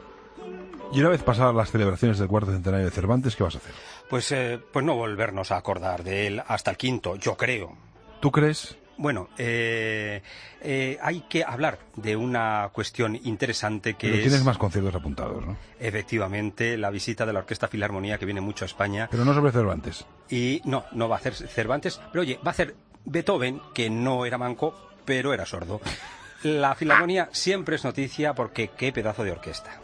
Speaker 1: Y una vez pasadas las celebraciones del cuarto centenario de Cervantes, ¿qué vas a hacer?
Speaker 15: Pues, eh, pues no volvernos a acordar de él hasta el quinto, yo creo.
Speaker 1: ¿Tú crees?
Speaker 15: Bueno, eh, eh, hay que hablar de una cuestión interesante que
Speaker 1: Pero
Speaker 15: es...
Speaker 1: tienes más conciertos apuntados, ¿no?
Speaker 15: Efectivamente, la visita de la Orquesta Filarmonía, que viene mucho a España.
Speaker 1: Pero no sobre Cervantes.
Speaker 15: Y no, no va a hacer Cervantes, pero oye, va a hacer Beethoven, que no era manco, pero era sordo. La Filarmonía siempre es noticia porque qué pedazo de orquesta.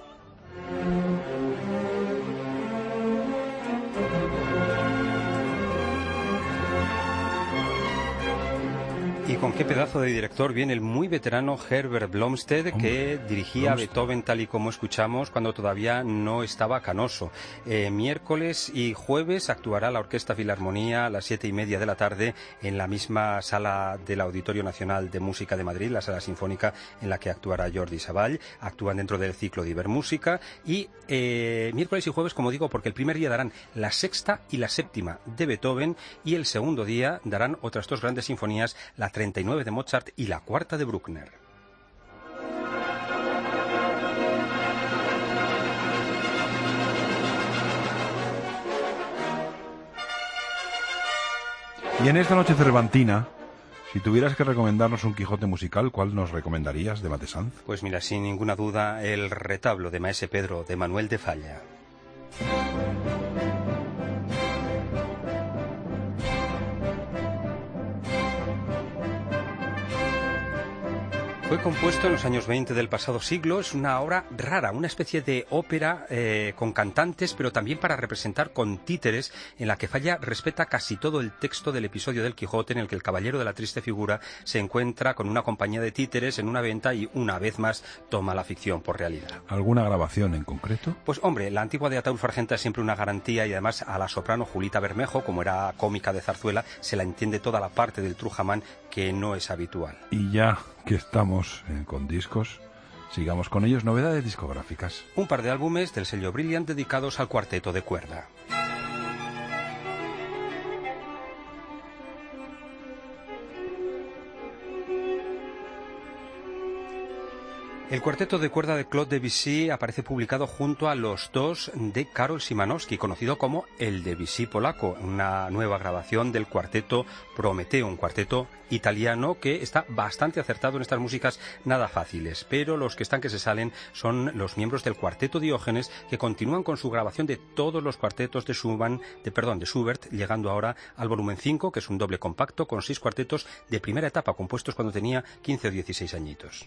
Speaker 15: Y con qué pedazo de director viene el muy veterano Herbert Blomstedt, Hombre, que dirigía Blomstedt. Beethoven tal y como escuchamos cuando todavía no estaba canoso. Eh, miércoles y jueves actuará la Orquesta Filarmonía a las siete y media de la tarde en la misma sala del Auditorio Nacional de Música de Madrid, la sala sinfónica en la que actuará Jordi Savall. Actúan dentro del ciclo de Ibermúsica y eh, miércoles y jueves, como digo, porque el primer día darán la sexta y la séptima de Beethoven y el segundo día darán otras dos grandes sinfonías, la treinta y nueve de Mozart y la cuarta de Bruckner.
Speaker 1: Y en esta noche cervantina, si tuvieras que recomendarnos un Quijote musical, ¿cuál nos recomendarías de Matesanz?
Speaker 15: Pues mira, sin ninguna duda, el retablo de Maese Pedro de Manuel de Falla. Fue compuesto en los años veinte del pasado siglo. Es una obra rara, una especie de ópera eh, con cantantes, pero también para representar con títeres, en la que Falla respeta casi todo el texto del episodio del Quijote, en el que el caballero de la triste figura se encuentra con una compañía de títeres en una venta y una vez más toma la ficción por realidad.
Speaker 1: ¿Alguna grabación en concreto?
Speaker 15: Pues hombre, la antigua de Ataulfo Argenta es siempre una garantía, y además a la soprano Julita Bermejo, como era cómica de zarzuela, se la entiende toda la parte del Trujamán que no es habitual.
Speaker 1: Y ya que estamos eh, con discos, sigamos con ellos. Novedades discográficas.
Speaker 15: Un par de álbumes del sello Brilliant dedicados al cuarteto de cuerda. El cuarteto de cuerda de Claude Debussy aparece publicado junto a los dos de Karol Szymanowski, conocido como el Debussy polaco, una nueva grabación del cuarteto Prometeo, un cuarteto italiano que está bastante acertado en estas músicas nada fáciles, pero los que están que se salen son los miembros del cuarteto Diógenes, que continúan con su grabación de todos los cuartetos de Schumann, de perdón, de Schubert, llegando ahora al volumen cinco, que es un doble compacto con seis cuartetos de primera etapa compuestos cuando tenía quince o dieciséis añitos.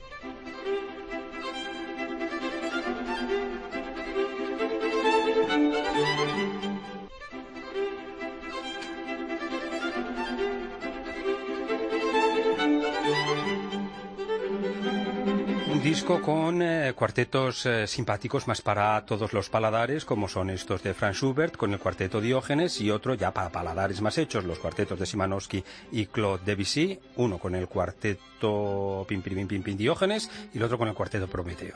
Speaker 15: Un disco con eh, cuartetos eh, simpáticos más para todos los paladares, como son estos de Franz Schubert con el cuarteto Diógenes, y otro ya para paladares más hechos, los cuartetos de Szymanowski y Claude Debussy, uno con el cuarteto Pim Pim Pim Pim Diógenes y el otro con el cuarteto Prometeo.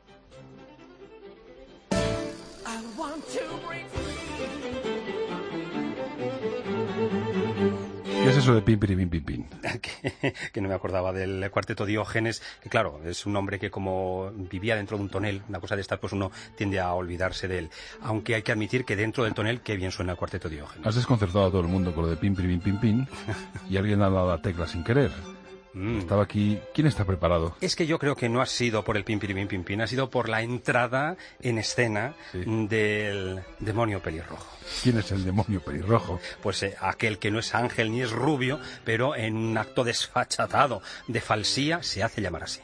Speaker 1: ¿Qué es eso de pim, pim, pim, pim, pim?
Speaker 15: que, que no me acordaba del cuarteto Diógenes, que claro, es un hombre que como vivía dentro de un tonel, una cosa de estas, pues uno tiende a olvidarse de él. Aunque hay que admitir que dentro del tonel, qué bien suena el cuarteto Diógenes.
Speaker 1: Has desconcertado a todo el mundo con lo de pim, pim, pim, pim, y alguien ha dado la tecla sin querer. Mm. Estaba aquí. ¿Quién está preparado?
Speaker 15: Es que yo creo que no ha sido por el pim, pim, pim, pim, pim, ha sido por la entrada en escena sí. del demonio pelirrojo.
Speaker 1: ¿Quién es el demonio pelirrojo?
Speaker 15: Pues eh, aquel que no es ángel ni es rubio, pero en un acto desfachatado de falsía se hace llamar así.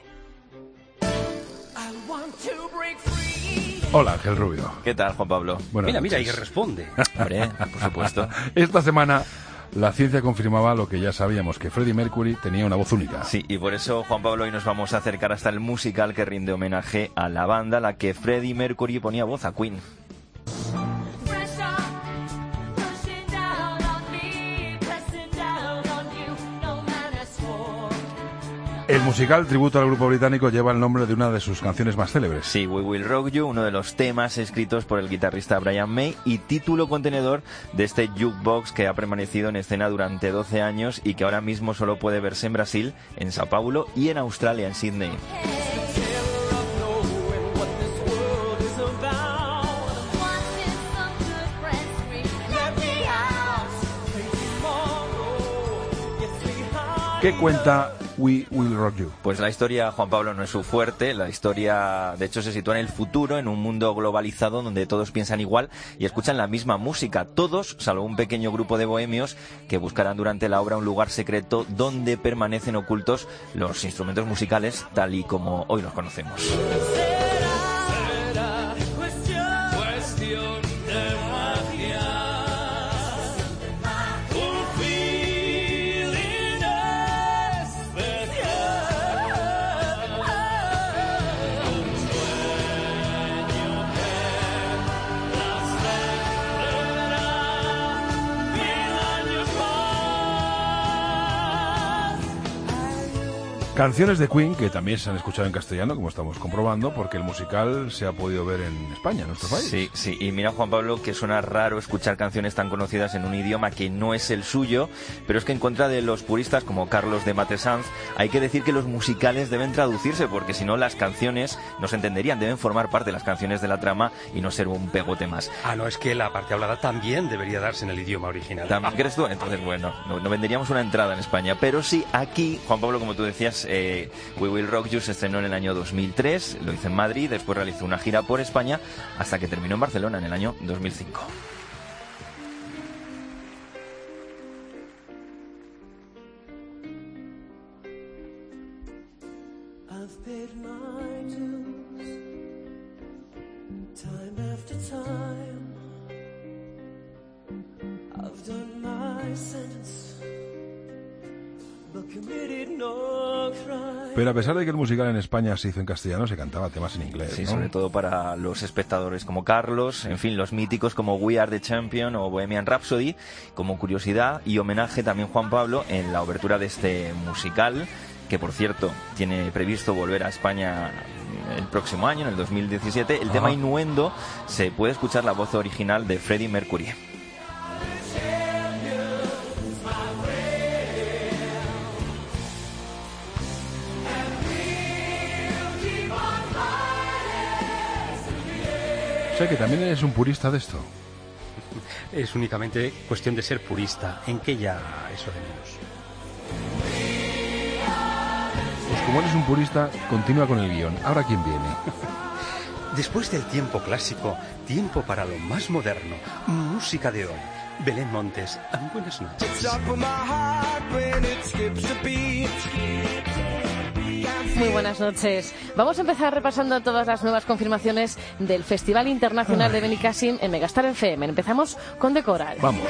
Speaker 1: Hola, Ángel Rubio.
Speaker 6: ¿Qué tal, Juan Pablo?
Speaker 15: Buenas mira, noches. Mira, y que responde.
Speaker 6: Hombre, por supuesto.
Speaker 1: Esta semana la ciencia confirmaba lo que ya sabíamos, que Freddie Mercury tenía una voz única.
Speaker 6: Sí, y por eso, Juan Pablo, hoy nos vamos a acercar hasta el musical que rinde homenaje a la banda a la que Freddie Mercury ponía voz, a Queen.
Speaker 1: El musical tributo al grupo británico lleva el nombre de una de sus canciones más célebres.
Speaker 6: Sí, We Will Rock You, uno de los temas escritos por el guitarrista Brian May y título contenedor de este jukebox que ha permanecido en escena durante doce años y que ahora mismo solo puede verse en Brasil, en Sao Paulo y en Australia, en Sydney.
Speaker 1: ¿Qué cuenta We Will Rock You?
Speaker 6: Pues la historia, Juan Pablo, no es su fuerte. La historia, de hecho, se sitúa en el futuro, en un mundo globalizado donde todos piensan igual y escuchan la misma música. Todos, salvo un pequeño grupo de bohemios que buscarán durante la obra un lugar secreto donde permanecen ocultos los instrumentos musicales tal y como hoy los conocemos.
Speaker 1: Canciones de Queen que también se han escuchado en castellano, como estamos comprobando, porque el musical se ha podido ver en España, en nuestro país.
Speaker 6: Sí, sí, y mira, Juan Pablo, que suena raro escuchar canciones tan conocidas en un idioma que no es el suyo, pero es que en contra de los puristas como Carlos de Matesanz, hay que decir que los musicales deben traducirse, porque si no las canciones no se entenderían, deben formar parte de las canciones de la trama y no ser un pegote más.
Speaker 15: Ah, no, es que la parte hablada también debería darse en el idioma original.
Speaker 6: ¿También crees tú? Entonces, bueno, no, no venderíamos una entrada en España, pero sí, aquí, Juan Pablo, como tú decías, eh, We Will Rock You se estrenó en el año dos mil tres, lo hizo en Madrid, después realizó una gira por España, hasta que terminó en Barcelona en el año dos mil cinco.
Speaker 1: Pero a pesar de que el musical en España se hizo en castellano, se cantaba temas en inglés,
Speaker 6: Sí,
Speaker 1: ¿no?
Speaker 6: sobre todo para los espectadores como Carlos, en fin, los míticos como We Are the Champion o Bohemian Rhapsody. Como curiosidad y homenaje también, Juan Pablo, en la obertura de este musical, que por cierto tiene previsto volver a España el próximo año, en el dos mil diecisiete, el Ajá. tema Innuendo, se puede escuchar la voz original de Freddie Mercury.
Speaker 1: O sea que también eres un purista de esto.
Speaker 15: Es únicamente cuestión de ser purista. ¿En qué ya eso de menos?
Speaker 1: Pues como eres un purista, continúa con el guión. ¿Ahora quién viene?
Speaker 15: Después del tiempo clásico, tiempo para lo más moderno. Música de hoy. Belén Montes, buenas noches.
Speaker 10: Muy buenas noches. Vamos a empezar repasando todas las nuevas confirmaciones del Festival Internacional de Benicàssim en Megastar F M. Empezamos con The Coral.
Speaker 1: Vamos.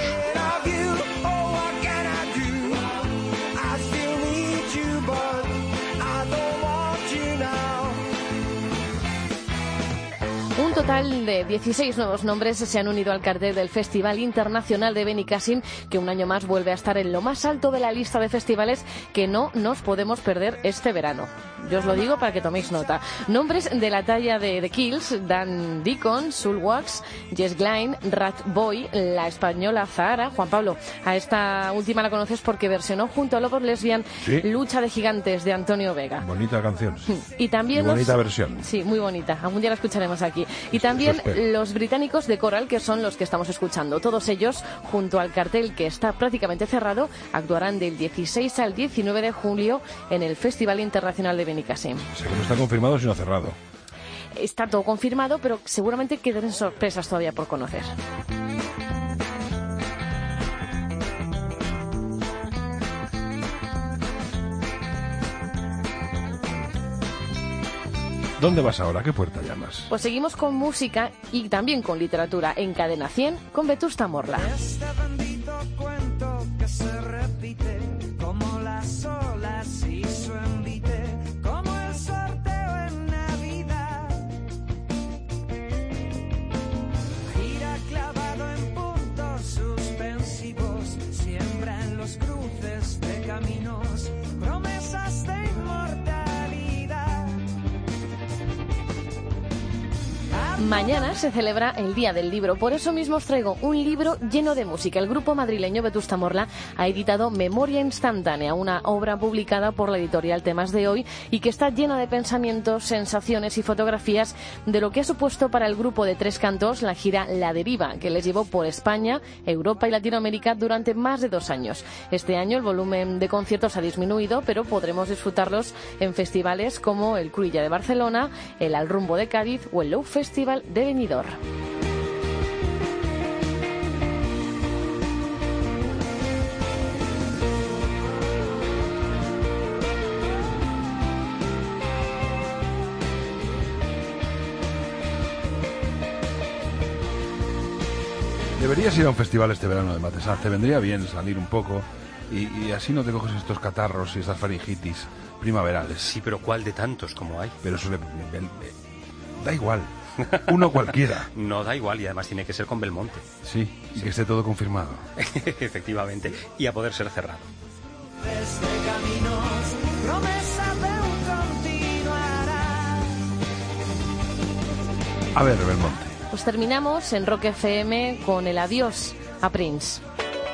Speaker 10: Un total de dieciséis nuevos nombres se han unido al cartel del Festival Internacional de Benicàssim, que un año más vuelve a estar en lo más alto de la lista de festivales que no nos podemos perder este verano. Yo os lo digo para que toméis nota. Nombres de la talla de The Kills, Dan Deacon, Soulwax, Jess Glynne, Rat Boy, la española Zahara. Juan Pablo, a esta última la conoces porque versionó junto a Lobos Lesbian ¿Sí? Lucha de Gigantes de Antonio Vega.
Speaker 1: Bonita canción.
Speaker 10: Y también
Speaker 1: y bonita
Speaker 10: los...
Speaker 1: versión.
Speaker 10: Sí, muy bonita. Algún día la escucharemos aquí. Y también los británicos de Coral, que son los que estamos escuchando. Todos ellos, junto al cartel que está prácticamente cerrado, actuarán del dieciséis al diecinueve de julio en el Festival Internacional de Benicàssim.
Speaker 1: O sea que no está confirmado, sino cerrado.
Speaker 10: Está todo confirmado, pero seguramente quedan sorpresas todavía por conocer.
Speaker 1: ¿Dónde vas ahora? ¿Qué puerta llamas?
Speaker 10: Pues seguimos con música y también con literatura en Cadena cien con Vetusta Morla.
Speaker 11: Este bendito cuento que se repite como las olas y su envite, como el sorteo en Navidad. Gira clavado en puntos suspensivos, siembra en los cruces de caminos promesas de inmortalidad.
Speaker 10: Mañana se celebra el Día del Libro, por eso mismo os traigo un libro lleno de música. El grupo madrileño Vetusta Morla ha editado Memoria Instantánea, una obra publicada por la editorial Temas de Hoy y que está llena de pensamientos, sensaciones y fotografías de lo que ha supuesto para el grupo de Tres Cantos la gira La Deriva, que les llevó por España, Europa y Latinoamérica durante más de dos años. Este año el volumen de conciertos ha disminuido, pero podremos disfrutarlos en festivales como el Cruïlla de Barcelona, el Al Rumbo de Cádiz o el Low Festival de Benidorm.
Speaker 1: Deberías ir a un festival este verano de Matesaz, te vendría bien salir un poco y, y así no te coges estos catarros y estas faringitis primaverales.
Speaker 15: Sí, pero ¿cuál de tantos como hay?
Speaker 1: Pero eso le, le, le, da igual. Uno cualquiera.
Speaker 15: No, da igual, y además tiene que ser con Belmonte.
Speaker 1: Sí, y sí. que esté todo confirmado.
Speaker 15: Efectivamente, y a poder ser cerrado.
Speaker 11: Desde caminos promesa de un continuará.
Speaker 1: A ver, Belmonte.
Speaker 10: Pues terminamos en Rock F M con el adiós a Prince.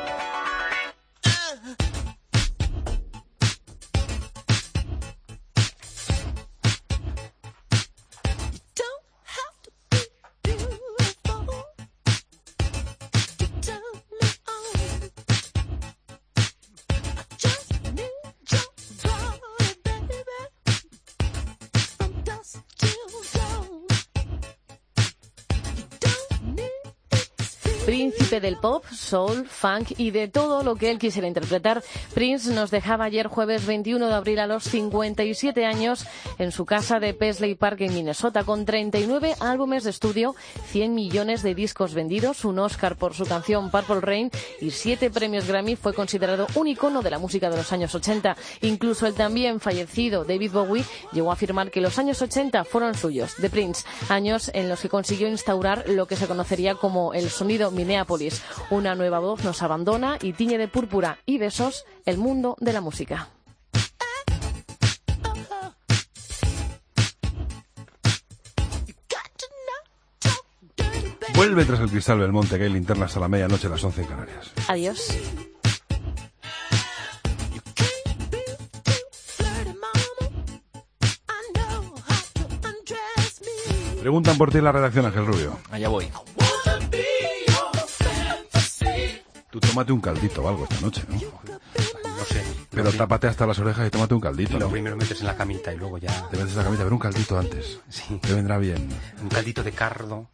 Speaker 10: Príncipe del pop, soul, funk y de todo lo que él quisiera interpretar, Prince nos dejaba ayer jueves veintiuno de abril a los cincuenta y siete años en su casa de Paisley Park en Minnesota, con treinta y nueve álbumes de estudio, cien millones de discos vendidos, un Oscar por su canción Purple Rain y siete premios Grammy. Fue considerado un icono de la música de los años ochenta. Incluso el también fallecido David Bowie llegó a afirmar que los años ochenta fueron suyos, de Prince, años en los que consiguió instaurar lo que se conocería como el sonido Minneapolis. Una nueva voz nos abandona y tiñe de púrpura y besos el mundo de la música.
Speaker 1: Vuelve tras el cristal Belmonte, que hay linterna hasta la medianoche a las once en Canarias.
Speaker 10: Adiós.
Speaker 1: Preguntan por ti en la redacción, Ángel Rubio.
Speaker 6: Allá voy.
Speaker 1: Tú tómate un caldito o algo esta noche, ¿no?
Speaker 15: No sé.
Speaker 1: Pero tápate hasta las orejas y tómate un caldito.
Speaker 15: Lo
Speaker 1: ¿no?
Speaker 15: primero metes en la camita y luego ya...
Speaker 1: Te metes en la camita, pero un caldito antes.
Speaker 15: Sí.
Speaker 1: Te vendrá bien.
Speaker 15: Un caldito de cardo.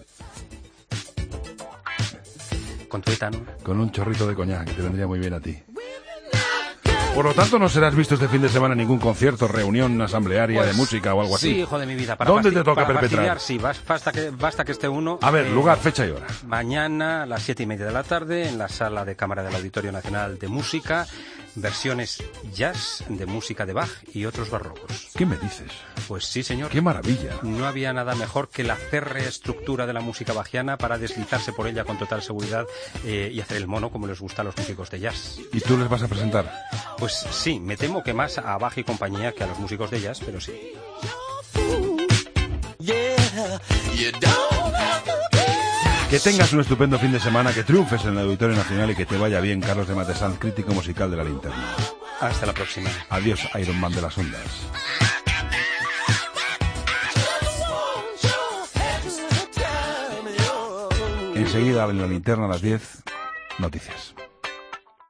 Speaker 15: Con tuétano.
Speaker 1: Con un chorrito de coñac, que te vendría muy bien a ti. Por lo tanto, no serás visto este fin de semana en ningún concierto, reunión asamblearia
Speaker 15: Pues,
Speaker 1: de música o algo así.
Speaker 15: Sí, hijo de mi vida. Para
Speaker 1: ¿Dónde
Speaker 15: fasti-
Speaker 1: te toca
Speaker 15: para
Speaker 1: perpetrar?
Speaker 15: fastidiar, sí, bas- basta que, basta que esté uno.
Speaker 1: A ver,
Speaker 15: eh,
Speaker 1: lugar, fecha y hora.
Speaker 15: Mañana a las siete y media de la tarde en la sala de cámara del Auditorio Nacional de Música, versiones jazz de música de Bach y otros barrocos.
Speaker 1: ¿Qué me dices?
Speaker 15: Pues sí, señor.
Speaker 1: ¡Qué maravilla!
Speaker 15: No había nada mejor que la férrea estructura de la música bajiana para deslizarse por ella con total seguridad eh, y hacer el mono como les gusta a los músicos de jazz.
Speaker 1: ¿Y tú les vas a presentar?
Speaker 15: Pues sí, me temo que más a Bach y compañía que a los músicos de jazz, pero sí.
Speaker 1: Que tengas un estupendo fin de semana, que triunfes en el Auditorio Nacional y que te vaya bien, Carlos de Matesanz, crítico musical de La Linterna.
Speaker 15: Hasta la próxima.
Speaker 1: Adiós, Iron Man de las ondas. Enseguida en La Linterna a las diez, noticias.